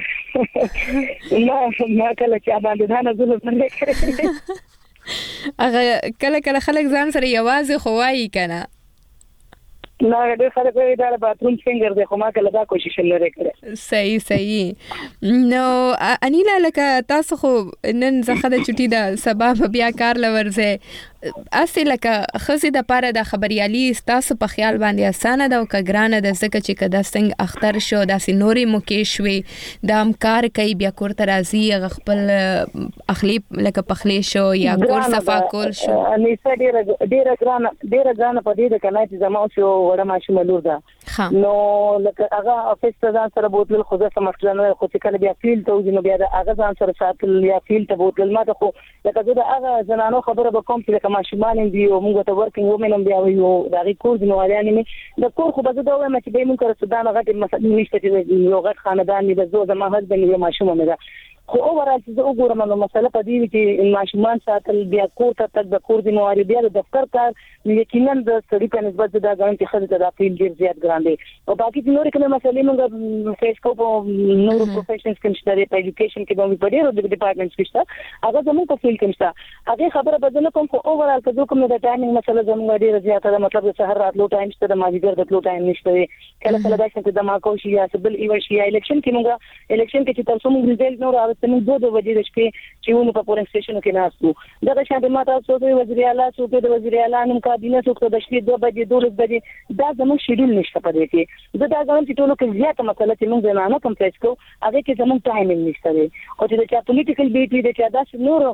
نه کله چې باندې دا نه زله نه کړې هغه کله کله خلک ځان سره یوازې خوایي کنه نه ډېر خلک وایي دا باتروم سنگر دی خو ما کله دا کوشش نه کړې صحیح صحیح نو انیلا لکه تاسو خو نن زخه د چټي د سبب بیا کار لورځه اصل لکه خزي د پاره د خبريالي تاسو په خیال باندې اسانه ده او کګرانه د زکه چې کدا څنګه اختر شو داسې نوري موکیشوي د امکار کوي بیا کور ته راځي خپل اخلي لکه پخلی شو یا کور صفا کول شو انیسه ډیره ډیره ګرانه ډیره ګرانه په دې د کنه چې زما شو وړه ماشوم لور ده نو لکه هغه افیس ته ځان سره بوتل خو ځکه مسله نه خو چې کله بیا فیل ته وځي نو بیا هغه ځان سره ساتل یا فیل ته بوتل ماته خو لکه زه د هغه زنانو خبره به کوم چې لکه ماشومان دي او موږ ته ورکینګ ومنم بیا ویو دا غي کور دی نو یعنی مې د کور خو به زه دا وایم چې به موږ سره سودان غټ مثلا نشته چې یو غټ خاندان دی زه زما هسبند یو ماشوم مې ده خو اورال چې زه وګورم نو مسله په دې چې ماشومان ساتل بیا کور ته تک د کور دی نو بیا د دفتر کار یقینا د سړي په نسبت دا غواړم چې خلک د فیلډ ډیر زیات ګران دي او باقي نور کومه مسلې موږ فیس کوو نور پروفیشنز کې نشته په ایجوکیشن کې به په ډیرو ډپارټمنټس کې شته هغه زموږ په فیلډ کې نشته هغه خبره بدل کوم خو اورال که کوم د ټایمینګ مسله زموږ ډیره زیاته ده مطلب د سحر راتلو ټایم شته د ماجیګر د تلو ټایم نشته کله کله دا چې د ماکو شي یا سبل ایور شي یا الیکشن کې موږ الیکشن کې چې تاسو موږ ریزلټ نور راوستنه دوه دوه وجې د شپې چې ونه په پورنګ سټیشن کې ناسو دغه شان د ماته څو وزیر اعلی څو د وزیر اعلی نن کابینه څو د شپې دوه بجې دوه بجې دا زموږ شیډول نشته په دې کې زه دا غواړم چې ټولو کې زیاته مسله چې موږ زنانه کمپلیټ کوو هغه کې زموږ ټایمینګ نشته دی او چې د پولیټیکل بیټ وي د چا داس نور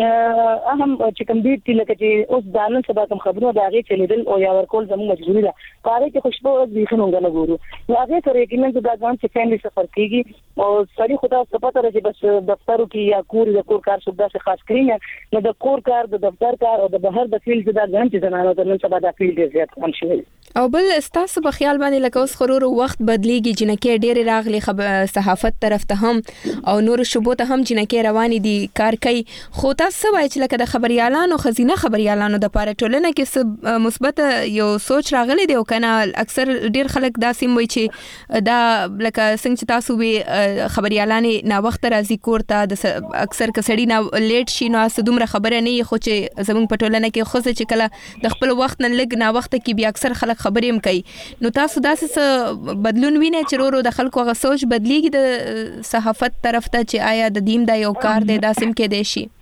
اهم چې کوم بیټ لکه چې اوس دانن سبا کوم خبرونه دا غي چې لیدل او یا ورکول زموږ مجبوری ده پاره کې خوشبو او ځینونه نه ګورو نو هغه سره کې من دا غواړم چې فیملی سفر کیږي او سړي خدا سپاته راځي بس دفترو کې یا کور د کور کار شوبدا څخه خاص کړی نو د کور کار د دفتر کار او د بهر د فیلډ دا غواړم چې زنانه د نن سبا د فیلډ زیات کم شي او بل استاسو په خیال باندې لکه اوس خرور وخت بدلیږي جنکه ډېر راغلي خب صحافت طرف ته هم او نور شوبو ته هم جنکه رواني دي کار کوي خو تاسو وایي چې لکه د خبريالانو خزینه خبريالانو د پاره ټولنه کې مثبت یو سوچ راغلي دی او کنه اکثر ډېر خلک دا سیم وایي چې دا لکه څنګه تاسو به خبريالانه نا وخت راځي کور ته د اکثر کسړی نه لیټ شي نو اسدومره خبره نه خو چې زموږ په ټولنه کې خو چې کله د خپل وخت نه لګ نا وخت کې بیا اکثر خلک خبرې هم کوي نو تاسو داسې بدلون وینئ چې ورو د خلکو غو سوچ بدلیږي د صحافت طرف ته چې آیا د دیم دا یو کار دی داسم کې دی شي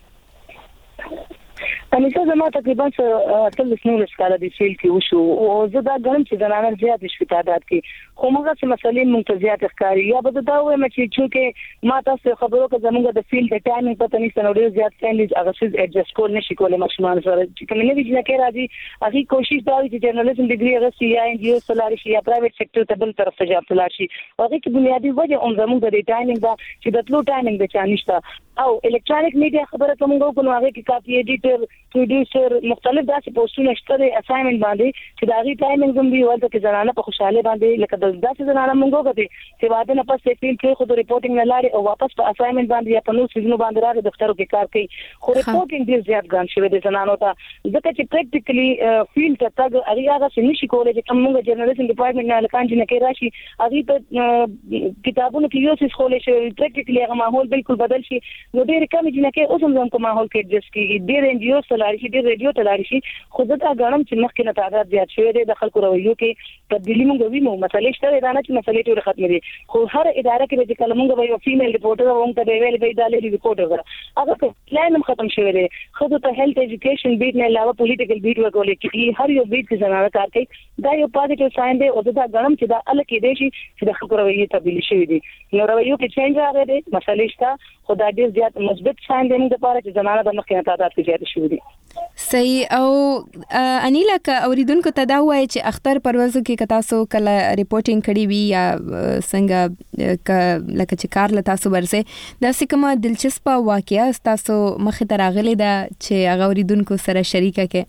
همیشه زما تقریبا ټول سنور سکاله دی فیل کې وشو او زه دا غواړم چې زنانه زیات شي تعداد کې خو موږ څه مسلې ممتازيات ښکاری یا به دا وایم چې چې ما تاسو خبرو کې زموږ د فیل د ټایمینګ په تنه سنور زیات سیندز هغه څه ایڈجسټ کول نشي کولای ماشومان سره چې کوم نه ویل کې راځي هغه کوشش دا چې جرنالیزم ډیګري هغه سی یا ان جی او سلاري شي یا پرایویټ سېکټر ته بل طرف ته جاب تلار شي هغه کې بنیادی وجه هم زموږ د ټایمینګ دا چې د تلو ټایمینګ د چانشته او الکترونیک میډیا خبره کوم غو کو هغه کې کافي ایډیټر پروډوسر مختلف داسې پوسټونه شته د اساینمنت باندې چې دا غي ټایمینګ هم دی ولته کې زنانه په خوشاله باندې لکه د داسې زنانه مونږ غوږی چې واده نه پس فیل کې خو د ریپورتینګ نه لاري او واپس په اساینمنت باندې یا په نو سيزونو باندې راځي دفترو کې کار کوي خو ریپورتینګ ډیر زیات ګران شوی د زنانو ته ځکه چې پریکټیکلی فیل ته تګ هغه هغه څه نشي کولای چې موږ جرنالیزم ډپارټمنټ نه لکان چې نه کې راشي هغه په کتابونو کې یو څه خولې شي پریکټیکلی هغه ماحول بالکل بدل شي نو ډیر کم چې نه کې اوس هم کوم ماحول کې ایڈجسټ کیږي ډیر ان جی او سلاري شي ډیر ریډیو تلاري شي خو دا غواړم چې مخکې نه تعداد زیات شوی دی د خلکو رویو کې تبدیلی مونږ وینو مسلې شته دا نه چې مسلې ټول ختم دي خو هر اداره کې چې کله مونږ یو فیمیل ریپورټر ووم ته ویل به دا لري ریپورټر غره هغه پلان هم ختم شوی دی خو ته هیلث ایجوکیشن بیٹ نه علاوه پولیټیکل بیٹ ورکول کې هر یو بیٹ کې زنانه کار کوي دا یو پازیټیو ساين دی او دا غواړم چې دا ال کې دی چې د خلکو رویو تبدیلی شوی دی نو رویو کې چینج راغی دی مسلې شته خو دا ډیر زیات مثبت ساين دی موږ لپاره چې زنانه د مخکې تعداد کې زیات شوی دی صحیح او انیلا کا اوریدونکو ته دا وایي چې اختر پروازو کې کتا سو کله ریپورتینګ کړي وی یا څنګه ک لکه چې کار لتا سو برسه د سکه دلچسپه واقعیا تاسو مخه تراغلي دا چې هغه اوریدونکو سره شریکه کې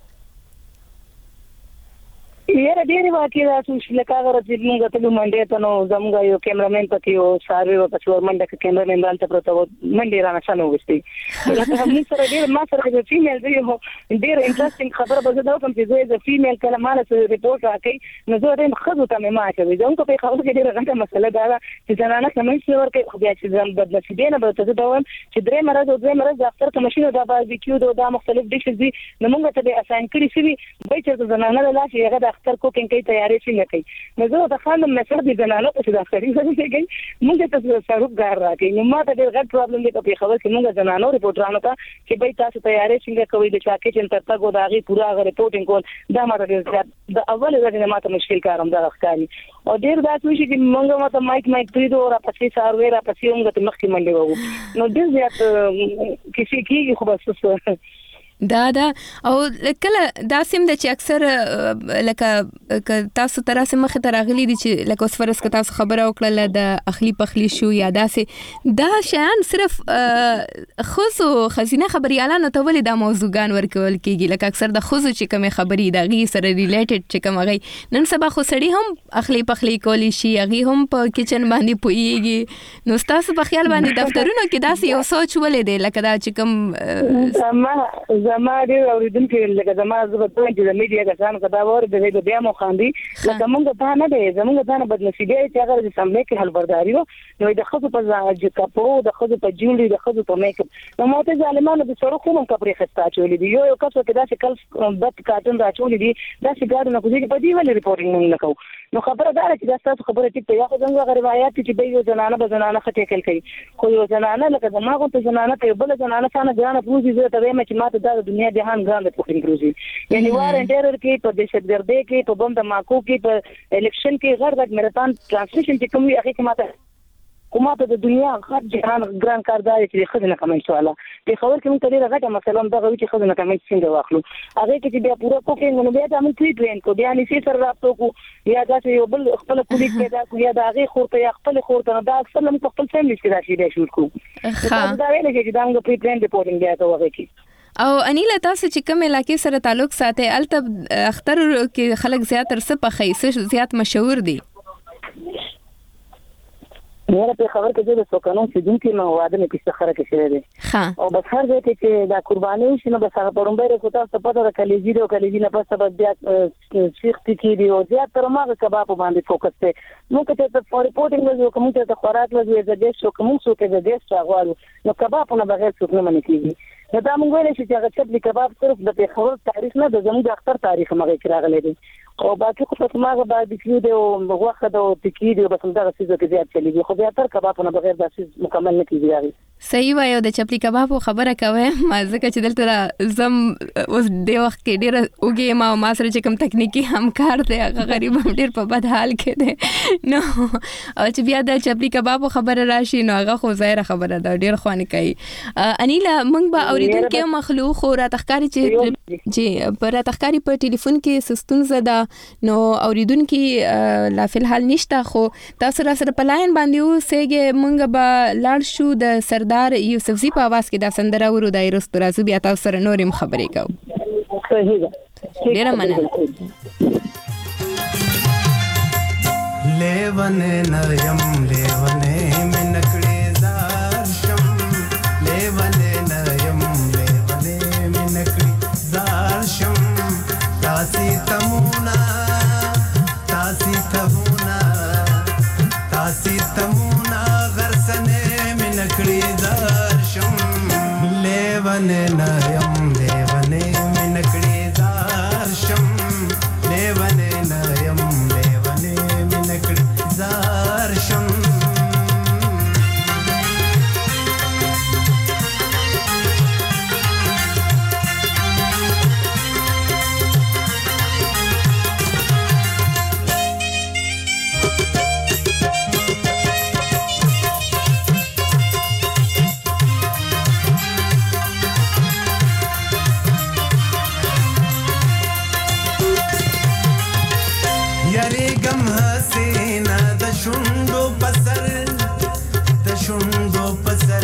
یاره ډېر واقعي چې لکه راځي موږ ته منډه ته نو زموږ یو کیمرامین پکې او ساروي او پښور منډه کې کیمرامین دالته پروت و منډه را نشانه وستي لکه هم سره ډېر ما سره د فیمیل دی هو ډېر انټرېستینګ خبره به زه کوم چې زه فیمیل کله مال سره ریپورت راکې نو زه دې خزو ته ما کوي زه هم په خبره کې ډېر غټه مسله ده چې زنانه کومې څه ورکه خو بیا چې زم بد نصیبه نه به ته دا وایم چې درې مرز او درې مرز د اختر ته ماشینو دا باربیکیو دا مختلف ډیشز دي نو موږ ته به اساین کړی شي به چې زنانه له لاسه هغه اختر کوکینګ کوي تیاری څنګه کوي نو زه د خاندم مسر دي زنانه په داخلي ځای کې موږ ته سروپ ګار راکې نو ما ته ډېر غټ پرابلم دی په خبر کې موږ زنانه ریپورټرانو ته چې به تاسو تیاری څنګه کوي د چاکې چې تر تاسو داغي پورا غ ریپورټینګ کول دا ما ته ډېر د اول ځای ما ته مشکل کارم دا ښکاري او ډېر دا څه چې موږ ما ته مایک مایک پریدو را پسې ساروي را پسې موږ ته مخکې منډه وو نو ډېر زیات کسی کېږي خو بس دا دا او کله دا سیم د چې اکثر لکه تاسو تراسه مخه تراغلی دي چې لکه اوس فرض که تاسو خبره وکړه د اخلي پخلی شو یا داسې دا شیان صرف خصو خزینه خبريالانو ته ولې دا موضوعګان ورکول کیږي لکه اکثر د خصو چې کومه خبري د غي سره ریلیټډ چې کوم غي نن سبا خو سړی هم اخلي پخلی کولی شي غي هم په کچن باندې پويږي نو تاسو په خیال باندې دفترونو کې داسې یو سوچ ولې دی لکه دا چې کوم زما زما دی اوریدونکو لکه زما زبته چې د میډیا کسانو کدا ور د دې بیا مو خاندي لکه موږ ته نه دی زموږ ته نه بدنصیبه چې هغه د سملې کې حلبرداري نو د خزو په ځای کپړو د خزو په جولري د خزو په میک اپ نو ماته ظالمانو د سره خو هم کپړې خستا چولې دي یو یو کس کې دا چې کل بد کارټون راچولې دي دا چې ګاډو نه کوي په دې ولې ریپورټینګ نه کوو نو خبره دا چې دا تاسو خبره ټیک ته یا خو څنګه روایت چې به یو جنانه به جنانه خټه کل کوي خو یو جنانه لکه زماغه ته جنانه ته بل جنانه څنګه ګرانه پروزي زه ته وایم چې ماته دا دنیا جهان ګرانه پوښتنه پروزي یعنی وار انټرر کې په دهشتګردي کې په بم دماکو کې په الیکشن کې غیر د میراتان ترانسمیشن چې کومي هغه کې ماته کومه د دنیا غټ جهان ګران کاردار چې خزنه کمنټ سواله په خبر کې موږ ته ډیره غټه مثلا دغه چې خزنه کمنټ څنګه واخلو هغه کې چې بیا پورا کوکینګ نو بیا د موږ ټری ټرین کو بیا نسی سره راځو کو یا دا چې یو بل خپل کولیک کې دا کو یا دا هغه خورته یا خپل خورته دا اکثر موږ خپل فیملی کې راشي به شروع کو دا ویل چې دا موږ پری ټرین ریپورټینګ بیا کوو کې او انیله تاسو چې کوم علاقې سره تعلق ساتي الته اختر کې خلک زیات تر څه په خیسه زیات مشهور دي مېره په خبر کې د سوکانو چې دن کې نو واده مې په سخره کې شوی دی ها او بس هر ځای چې دا قرباني شنو بس هغه پرمبه رې کوتا څه پته راکلېږي او کلېږي نه پس به بیا شیخ تکي دی او زیات تر ما کباب باندې فوکس ته نو کته ته ریپورټینګ وځو کوم ته خوراک وځو د دې شو کوم څه کې د دې څاغوالو نو کباب نه بغیر څه نه منې کیږي دا موږ ویل چې هغه چې کباب صرف د پیښور تاریخ نه د زموږ اختر تاریخ مګه راغلی دی او باقي خو په ماغه باندې کیو دی او وخت د تکي دی بس دا څه چې زیات چلیږي خو بیا تر کباب نه بغیر د څه مکمل نه کیږي صحیح وایو د چپلی کباب خبره کوي ما ځکه چې دلته زم اوس د وخت کې ډیر اوګه ما ما سره چې کوم تکنیکی همکار دی هغه غریب ډیر په بد حال کې دی نو او چې بیا د چپلی کباب خبره راشي نو هغه خو ظاهر خبره ده ډیر خواني کوي انیلا موږ به اوریدونکو مخلوق او را تخکاری چې چې پر تخکاری په ټلیفون کې سستون زده نو اوریدونکو لا فلحال نشته خو تاسو را سره په لاین باندې اوسېږي موږ به لاړ شو د سردار یوسفزي په आवाज کې دا سندره ورو دای رستو راځو بیا تاسو سره نورم خبرې کوو صحیح ده ډیر مننه لیونه نیم لیونه منکړې زار شم لیونه نیم لیونه منکړې زار شم تاسي تمونا تاسي تمونا تاسي تمونا غرسنه منکړې زار شم لیونه نیم لیونه منکړې زار شم لیونه نیم لیونه منکړې زار شم شوندو پسر د شوندو پسر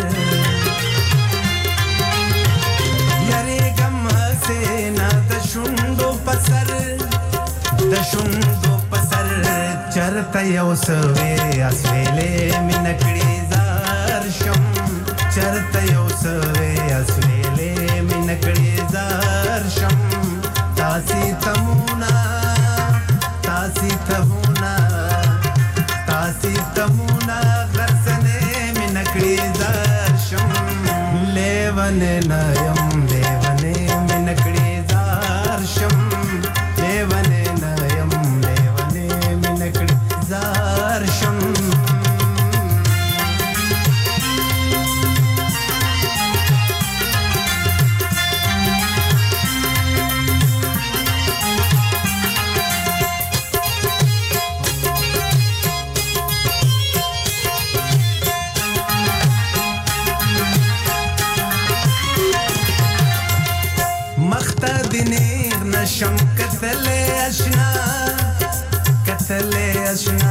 یاري غم حسینا د شوندو پسر د شوندو پسر چرته یو سوي اسویلې منکړي زار شم چرته یو سوي اسویلې منکړي زار شم تاسي تمونا تاسي تمونا تاسي تمونا غرسنه منکړي زار شم لیونه نیم لیونه منکړي زار شم لیونه نیم لیونه منکړي زار شم نشم کتل اشنا کتل اشنا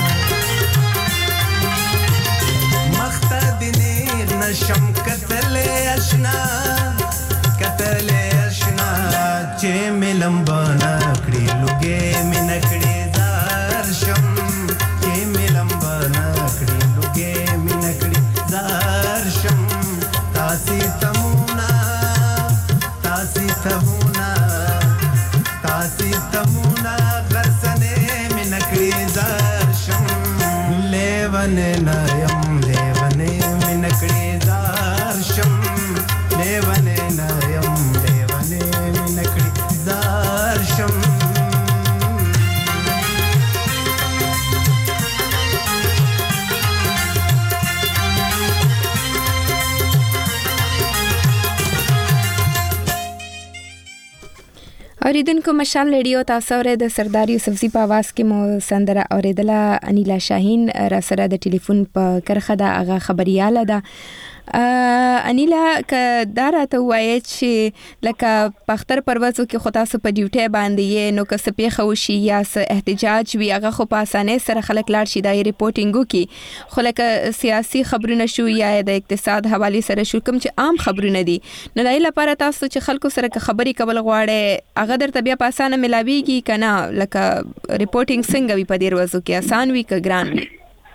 مخته دینیر نشم کتل اشنا کتل اشنا چې ملم بنا کړی لوګې مینه کړی زار شم چې ملم بنا کړی لوګې مینه کړی زار شم تاسې تمونا تاسې تمونا تاسې تمونا غرسنه مینه کړی زار شم لیونه نایم لیونه مینه کړی زار شم لیونه نایم لیونه مینه کړی زار شم اوریدونکو مشال ریډیو تاسو اورئ د سردار یوسفزي په आवाज کې مو سندره اوریدله انیلا شاهین را سره د ټلیفون په کرخه دا هغه خبرياله ده انیلا ک دا راته وایي چې لکه پختر پروازو کې خو تاسو په ډیوټي باندې یې نو که څه پیښه وشي یا څه احتجاج وي هغه خو په اسانۍ سره خلک لاړ شي دا ریپورټینګ وکړي خو لکه سیاسي خبرونه شو یا د اقتصاد حواله سره شو کوم چې عام خبرونه دي نو دای لپاره تاسو چې خلکو سره خبري کول غواړي هغه درته بیا په اسانه ملاويږي کنه لکه ریپورټینګ څنګه وي په دې ورځو کې آسان وي که ګران وي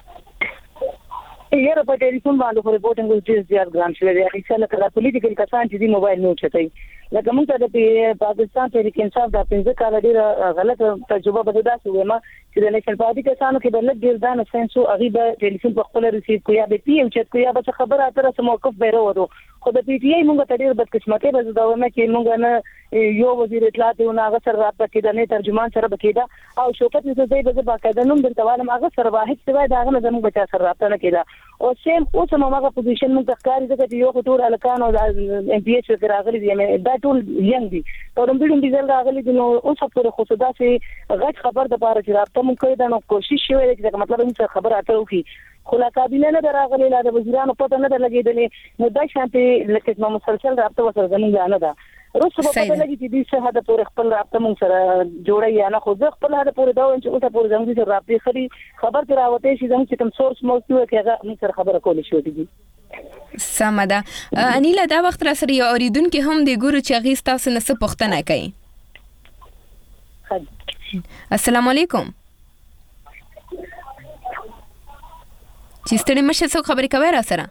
یاره په ټلیفون باندې خو ریپورټینګ اوس ډیر زیات ګران شوی دی اخیسته لکه د پولیټیکل کسان چې دی موبایل نه چتای لکه موږ ته د پاکستان تحریک انصاف د پنځه کال ډیر غلط تجربه بده دا شوې ما چې د نېشنل پارټي کسانو کې بل ډیر دا نه سنسو اغي د ټلیفون په خپل ریسیو کو یا د پی ام چت کو یا به خبره اتره سم موقف به ورو خو د پی ټی آی موږ ته ډیر بدقسمتي به دا ومه چې موږ نه یو وزیر اطلاعات او هغه سره رابطه کې د نه ترجمان سره بکیدا او شوکت نو زې به باقاعده نوم درته والم هغه سره واحد سوای دا هغه زموږ بچا سره رابطه نه کیدا او سیم اوس موږ پوزیشن موږ ښکاری ځکه چې یو ټول الکان او ام پی ایچ راغلي دي دا ټول ینګ دي او د بلډینګ ډیزل راغلي دي نو اوس په خصوصا چې غټ خبر د پاره چې رابطه موږ کوي دا نو کوشش شوی دی چې مطلب موږ خبر اترو کی خو لا کابینه نه راغلي لا د وزیرانو پته نه لګیدلې نو دا شانتي لکه ما مسلسل رابطه وسره زموږ نه ده روسو په پته لګی چې دې څه هدا پورې خپل رابطه موږ سره جوړي یا نه خو ځ خپل هدا پورې دا چې اوسه پورې زموږ سره رابطه خري خبر تر راوته شي زموږ چې کوم سورس مو کیو کې هغه موږ سره خبره کولې شو دي سمه ده انیلا دا وخت را سره یو اوریدونکو هم د ګورو چې غیس تاسو نه څه پوښتنه کوي السلام علیکم چې ستړي مشه څو خبرې کوي را سره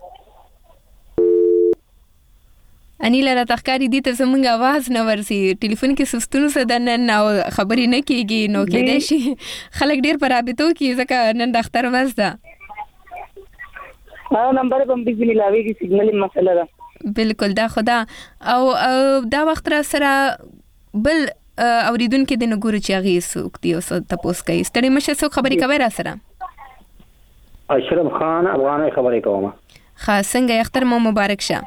انیلا را تخکاری دي ته زمونږ आवाज نه ورسي ټلیفون کې سستونو سره نن نو خبرې نه کیږي نو کې دې شي خلک ډیر پر رابطو کې ځکه نن د اختر ورځ ده ها نمبر په بيزي ملاويږي سیګنل مسله ده بالکل دا خدا او دا وخت را سره بل اوریدونکو د نګورو چې هغه سوک دی او تاسو کوي ستړي مشه څو خبرې کوي را سره اشرف خان افغاني خبرې کوم خاص څنګه اختر مو مبارک شه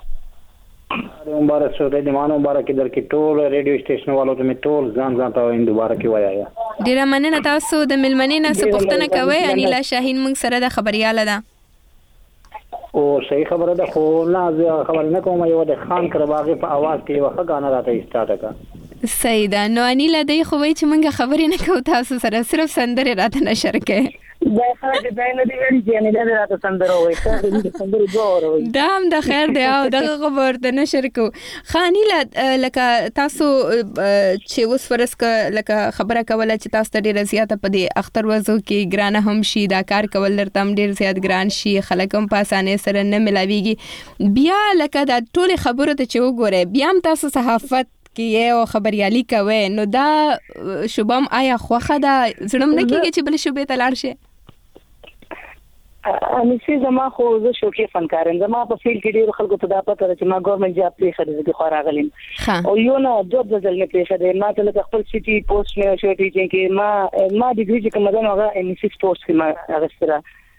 مبارک شه د مانو مبارک درکې ټول ریډیو سټیشن والو ته می ټول ځان ځان ته وین دوباره کې وایا ډیر مننه تاسو د ملمنې نه څه پوښتنه کوي انیلا شاهین موږ سره د خبرياله ده او صحیح خبره ده خو نه خبر نه کوم یو د خان کرباغي په आवाज کې یو ښه غاڼه راته سٹارټ کا صحیح ده نو انیلا دای خو وای چې موږ خبرې نه کوو تاسو سره صرف سندره راته نشر کې دا خلک دا نه دی ویل چې نه دا راته سندره وای سندره جوړ وای دا هم د خیر دی او دغه خبر ته نشر کو خانیلا لکه تاسو چې اوس فرض ک لکه خبره کوله چې تاسو ډیره زیاته په دې اختر وځو کې ګرانه هم شي دا کار کول درته هم ډیر زیات ګران شي خلک هم په اسانه سره نه ملاويږي بیا لکه دا ټول خبره ته چې وګوره بیا هم تاسو صحافت کې یو خبريالي کوي نو دا شوبم آیا خوخه دا زړم نه کېږي چې بل شوبې ته لاړ شي اني سي زما خو زه شوکي فنکارم زما په فیل کې ډیر خلکو ته دا پته چې ما ګورنمنت جاب پرې خرې دي خو راغلم او یو نه جوب ځل نه پرې خرې ما ته د خپل سيټي پوسټ نه شو ټیچینګ کې ما ما ډیګري چې کوم دا هغه ان سي سپورتس کې ما هغه سره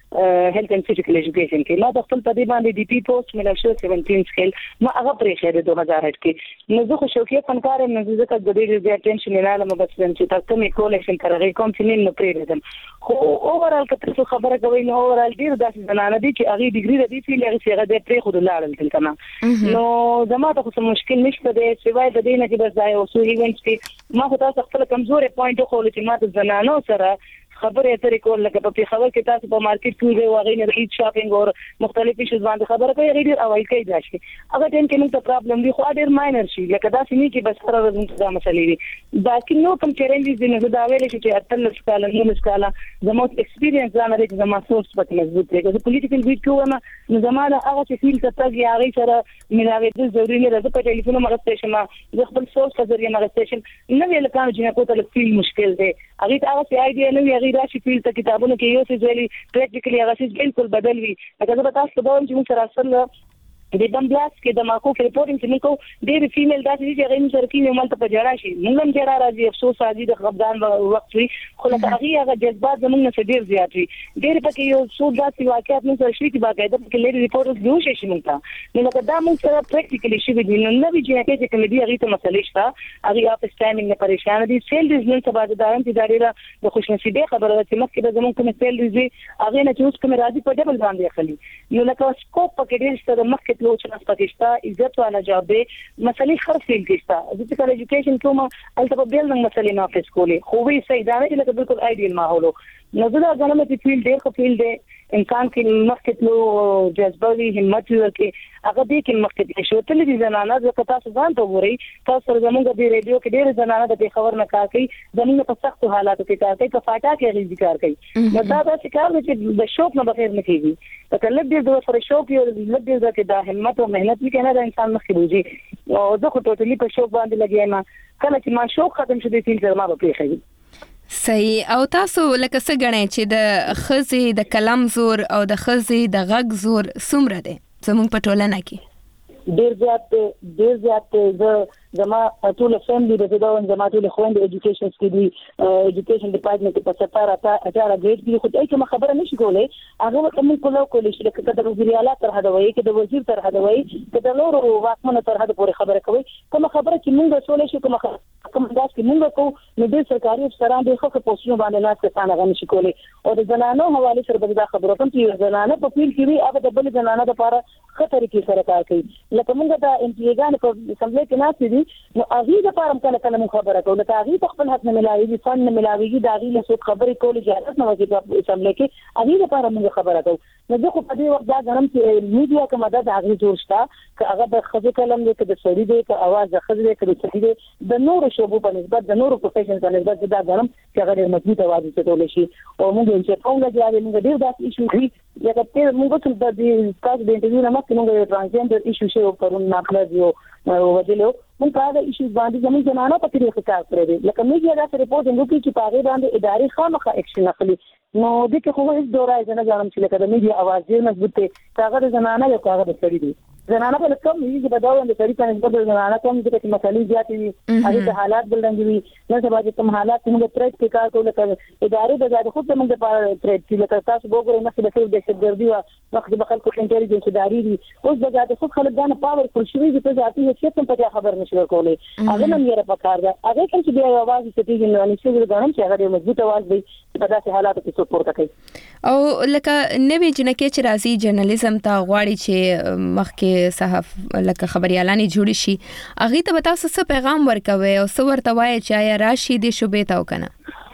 health and physical education کې ما د خپل په دې باندې ډي پی پوسټ مې شو سیونټین سکیل ما هغه پرې خېده دوه هزار اټ کې نو زه خو شوکې فنکار یم نو زه که د دې ډېر ټینشن نه لرم بس چې تاسو مې کولیکشن کړی کوم چې نه پرې دم خو اوورال که تاسو خبره کوي نو اوورال ډیر داسې زنانه دي چې هغه ډیګري د دې فیل هغه څنګه د پرې خود لاړل تلته نو زما ته څه مشکل نشته دی سوای د دې نه چې بس دا یو څو ایونټس کې ما خو تاسو خپل کمزوري پوینټ خو لته ما د زنانو سره خبره اترې کول لکه په خبر کې تاسو په مارکیټ کې وي واغې نه ریټ شاپینګ او مختلفي شوز باندې خبره کوي ډیر اوایل کوي داشي هغه ټین کې موږ ته پرابلم دی خو ډیر ماینر شي لکه دا سني کې بس سره موږ دا مسلې دي باقي نو کوم چیلنجز دي نو دا ویل شي چې اتل سکاله نو سکاله زموږ ایکسپیرینس زما لري چې زما سورس پکې مضبوط دی چې پولیټیکل ویډ کومه نو زما دا هغه چې فیل کتاږي هغه سره ملاوي د ضروري نه راځي په ټلیفون مغه شم زه خپل سورس په ذریعہ مغه شم نو ویل کانو چې کو ته فیل مشکل دی هغه هغه څه ایډیا نه وی هغه راشي فیل ته کتابونو کې یو څه ویلي پریکټیکلی هغه څه بالکل بدل وي لکه زه تاسو ته وایم چې موږ سره اصل د دم بلاس کې د ماکو ریپورټینګ چې موږ کو ډېر فیمیل داسې چې هغه سره کې مل ته پجړا شي موږ هم جړا راځي افسوس راځي د خپګان وخت وي خو لکه هغه هغه جذبات زموږ نه ډېر زیات وي ډېر پکې یو څو داسې واقعیت موږ سره شي چې باقاعده پکې لري ریپورټ جوړ شي موږ ته نو لکه دا موږ سره پریکټیکلی شي وي نو نو چې هغه چې کله دی هغه ته مسلې شته هغه اپ ټایمینګ نه پریشان دي سیل ډیزنن سبا د دارم چې دایره د خوشنصیبه خبره ده چې مخکې د زموږ کوم سیل ډیزي هغه نه چې اوس کوم راځي په ډبل باندې اخلي نو لکه سکوپ پکې ډېر ستر مخکې تلو چې پکې عزت والا جواب دی مسلې هر فیل کې شته د فزیکل ایجوکیشن کومه البته په بیل نن مسلې نه فیس کولې خو وی صحیح دا نه چې لکه بالکل ایډیل ماحول نو زه دا غواړم چې فیل ډېر خو فیل دی انسان کې مخکې تلو جذبه وي همت ورکړي هغه دې کې مخکې شو تل دې زنانه د تاسو ځان ته وګورئ تاسو زموږ د ریډیو کې ډېر زنانه د خبر نه کار کوي زموږ په سختو حالاتو کې کار کوي په فاټا کې غوړي کار کوي نو دا دا کار دی چې د شوق نه بغیر نه کیږي په کله دې د سره شوق یو لږ دې کې د همت او مهنت کې نه د انسان مخکې وځي او زه خو ټوټلی په شوق باندې لګیایم کله چې ما شوق ختم شو دې تل ما په پیښه صحیح او تاسو لکه څه غنئ چې د خزي د کلام زور او د خزي د غږ زور څومره دی زموږ په ټولنه کې ډیر زیات ډیر زیات زه زما ټول فیملی د دوه زما ټول خويند ایجوکیشن کې دي ایجوکیشن ډپارټمنټ په سفاره تا اجازه غېټ دي خو دای کوم خبره نشي کولای هغه کوم کولو کولای شي لکه د وزیر اعلی تر هدا وایي کې د وزیر تر هدا وایي چې د نورو واکمنو تر هدا پورې خبره کوي کوم خبره چې موږ سولې شي کوم کوم داس کې موږ کو نو د سرکاري افسران د خو په پوسټونو باندې نه څه نه نشي کولای او د زنانو حواله سره به دا خبره کوم چې زنانه په پیل کې وي هغه د بل زنانه لپاره خطر کې سره کار کوي لکه موږ د انټیګان په سملې کې نه دي نو هغه د پاره کله کله خبره کوي لکه هغه په خپل حق نه ملاوي فن نه ملاوي دا هغه له څه خبرې کولې اجازه نه وځي په سملې کې هغه د پاره موږ خبره کوو نو زه خو په دې وخت دا غنم چې میډیا کومه ده دا هغه جوړ شته چې هغه د خځې کلم دی چې د سړي دی چې आवाज د خځې دی چې د سړي دی د نورو شوبو په نسبت د نورو پروفیشن په نسبت دا غنم چې هغه ډېر مضبوط आवाज چتول شي او موږ چې په لږه دی موږ ډېر داسې ایشو دي لکه ته موږ ټول د دې تاسو د انټرویو نه مخکې موږ ترانسجنډر ایشو شو پرون ناپلز یو وجلو موږ دا ایشو باندې زموږ جنانو په طریقه کار کړی لکه میډیا دا ریپورټ انګو کې چې پاغه باندې اداري خامخا اکشن اخلي نو د کې خو هیڅ دورای نه ځانم چې لکه د میډیا आवाज ډېر مضبوط دی هغه د زنانه یو هغه د سړي دی زنانه په کوم یی چې بداو د سړي په نسبت د زنانه کوم د کې مسلې زیاتې وي هغه د حالات بلندې وي نه سبا چې کوم حالات موږ ترېټ کې کار کوو لکه اداري د ځای خود موږ په ترېټ کې لکه تاسو وګورئ مخکې د څه د دهشتګردي او وخت د خلکو انټيليجنس اداري دي اوس د ځای خود خلک دا پاور فل شوی دي په ذاتي هیڅ په خبر نشي ورکولای هغه نه یې په کار ده هغه کوم چې د आवाज ستېږي نو نشي ورغړم چې هغه مضبوط आवाज دی په داسې حالاتو کې سپورټ کوي او لکه نوې جنکه چې راځي جرنالیزم ته غواړي چې مخکې صحف لکه خبريالانې جوړ شي اغه ته تاسو څه پیغام ورکوي او څو ورته وایي چې آیا راشي د شوبې تا وکنه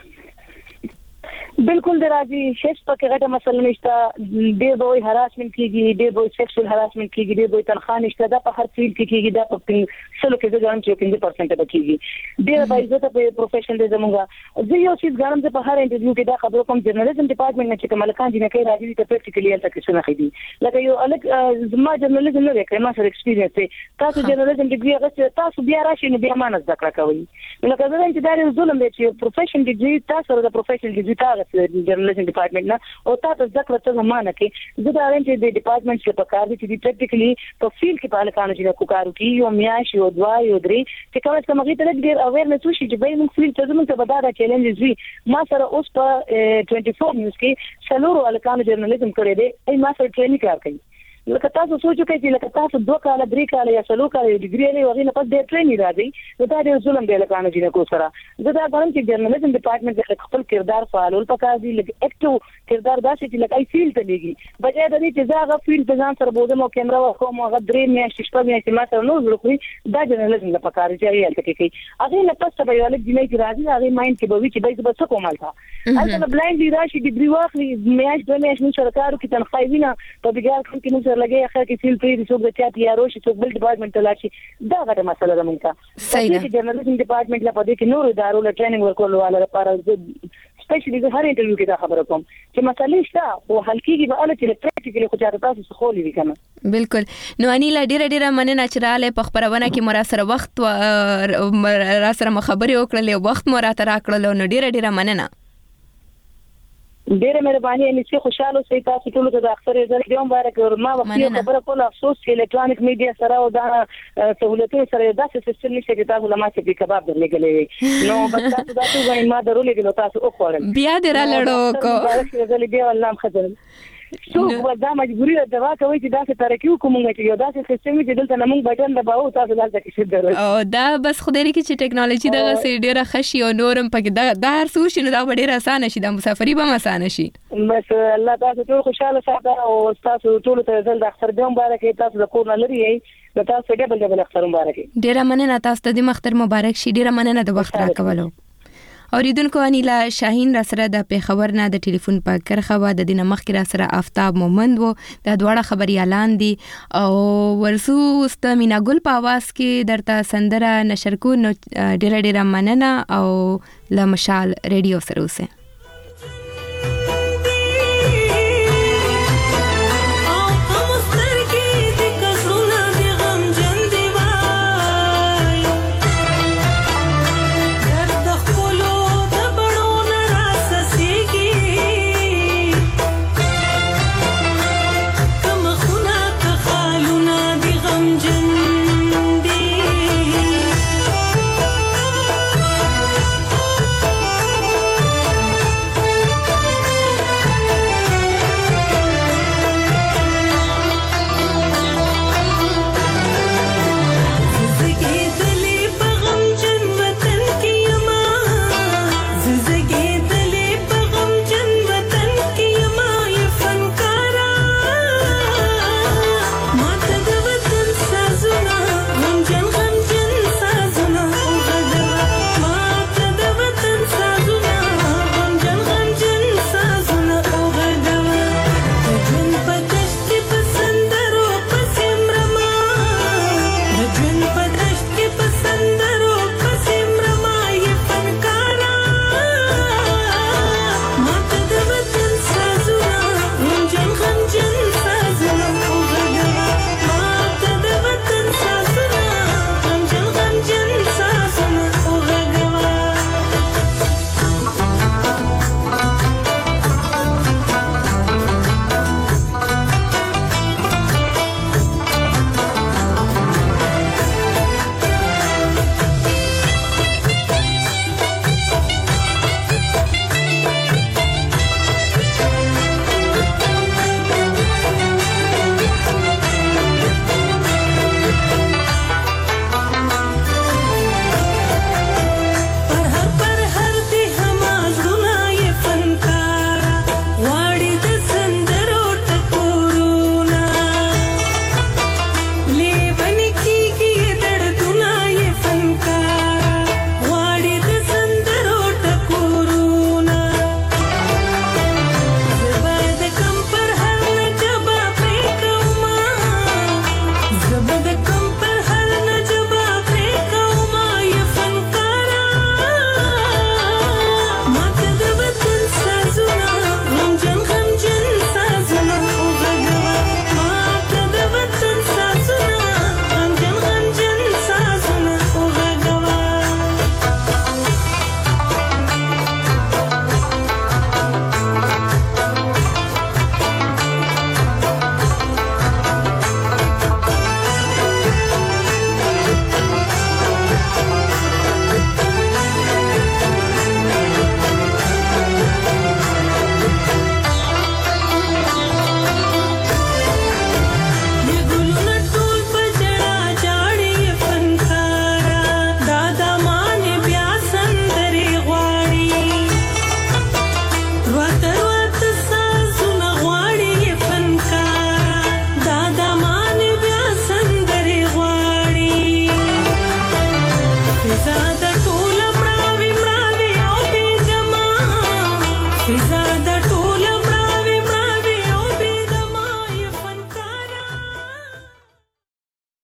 بالکل درازي شش پکې غټه مسله نشته ډېر به هراسمنت کیږي ډېر به سیکشوال هراسمنت کیږي ډېر به تنخواه نشته دا په هر فیلډ کې کیږي دا په سلو کې ځان چې پنځه پرسنټ به کیږي ډېر به عزت په پروفیشن دې زموږه زه یو څه غواړم چې په هر انټرویو کې دا خبرو کوم جرنالیزم ډپارټمنټ نه چې ملکان جنې کوي راځي ته پریکټیکلی الته کې څه نه خېدي لکه یو الګ زما جرنالیزم نه وکړم ما سره ایکسپیرینس دی تاسو جرنالیزم ډیګري هغه تاسو بیا راشي نو بیا مانه ذکر کوي لکه زه چې دا ظلم دی چې پروفیشن ډیګري تاسو د پروفیشن ډیګري تاسو جرنالیزم ډپارټمنټ نه او تاسو ځکه ته زمانه کې زه دا وایم چې د ډپارټمنټ څخه په کار دي چې پریکټیکلی په فیلډ کې پالکانو چې کو کارو کوي یو میاش یو دوا یو درې چې کومه څه مغې ته ډېر اویرنس وشي چې به موږ فیلډ ته زموږ ته بداره چیلنجز وي. ما سره اوس په چوبیس نیوز کې څلورو الکانو جرنالیزم کړی دی ای ما سره ټریننګ کار کوي. لکه تاسو سوچو کې چې لکه تاسو دوه کاله درې کاله یا څلور کاله ډیګري لري وغه نه پد ډېر ټریننګ راځي نو دا ډېر ظلم دی لکه انجینر کو سره. زه دا غواړم چې جرنالیزم ډپارټمنټ کې خپل کردار فعالول پکار دي لکه اکټیو کردار داسې چې لکه ای فیلډ ته لګي بجای د دې چې زه هغه فیلډ ته ځان سره بوزم او کیمرا وکوم هغه درې میاشتې شپږ میاشتې ما سره نو ورکوي دا جرنالیزم د پکار چې یې الته کوي هغه نه پس به یو لږ دی چې راځي هغه مایند کې به وی چې به څه کومال تا هغه بلایند دی راشي ډیګري واخلي میاشت دوه میاشتې نو سره کارو کې تنخواه وینه په بګار کې نو سره لګي اخر کې فیل څوک د چا پیارو شي څوک بل ډپارټمنټ ته لاړ شي دا غټه مسله ده مونږه. صحیح ده جرنالیزم ډپارټمنټ لا پدې کې نور ادارو له ټریننګ ورکول والا لپاره سپیشلی د هر انټرویو کې دا خبره کوم چې مسلې شته او حل کېږي به اله چې پریکټیکلی خو چاته تاسو څه خولې وی کنه. بالکل. نو انیلا ډیره ډیره مننه چې رااله په خبرونه کې مر سره وخت را سره مخابري وکړلې وخت مو را تر کړل نو ډیره ډیره مننه. ډیره مهرباني ان چې خوشاله اوسئ تاسو ټول ته د اختر عزت دی مبارک او ما وختي خبره کول افسوس چې الکترونیک میډیا سره او دا سہولتونو سره داسې سیستم نشته چې تاسو لمه چې کباب درلګلې نو بس تاسو دا څه غواړئ ما درولې تاسو او خوړل بیا دې را لړو کو مبارک بیا الله خدای شو دا مجبوری ده دوا کوي چې دا څه ترکیو کومه چې یو داسې سیستم چې دلته نمون بټن دباو تاسو دلته کې څه درو او دا بس خدای لري چې ټیکنالوژي دغه سي ډیره خشي او نورم پکې دا هر څه شي نو دا ډیره اسانه شي د مسافرۍ به اسانه شي. بس الله تاسو ټول خوشاله ساته او تاسو ټول ته زل د اختر دی مبارک تاسو د کور نه لري د تاسو ډبل ډبل اختر مبارک. ډیره مننه تاسو ته د اختر مبارک شي. ډیره مننه د وخت راکولو. اوریدونکو انیلا شاهین را سره د پیښور نه د ټلیفون په کرخه و د دینه مخکې را سره آفتاب مومند وو د دواړه خبري اعلان دي او ورسو است مینا ګل په आवाज کې درته سندره نشر کو نو ډیره ډیره مننه او له مشال ریډیو سره اوسه.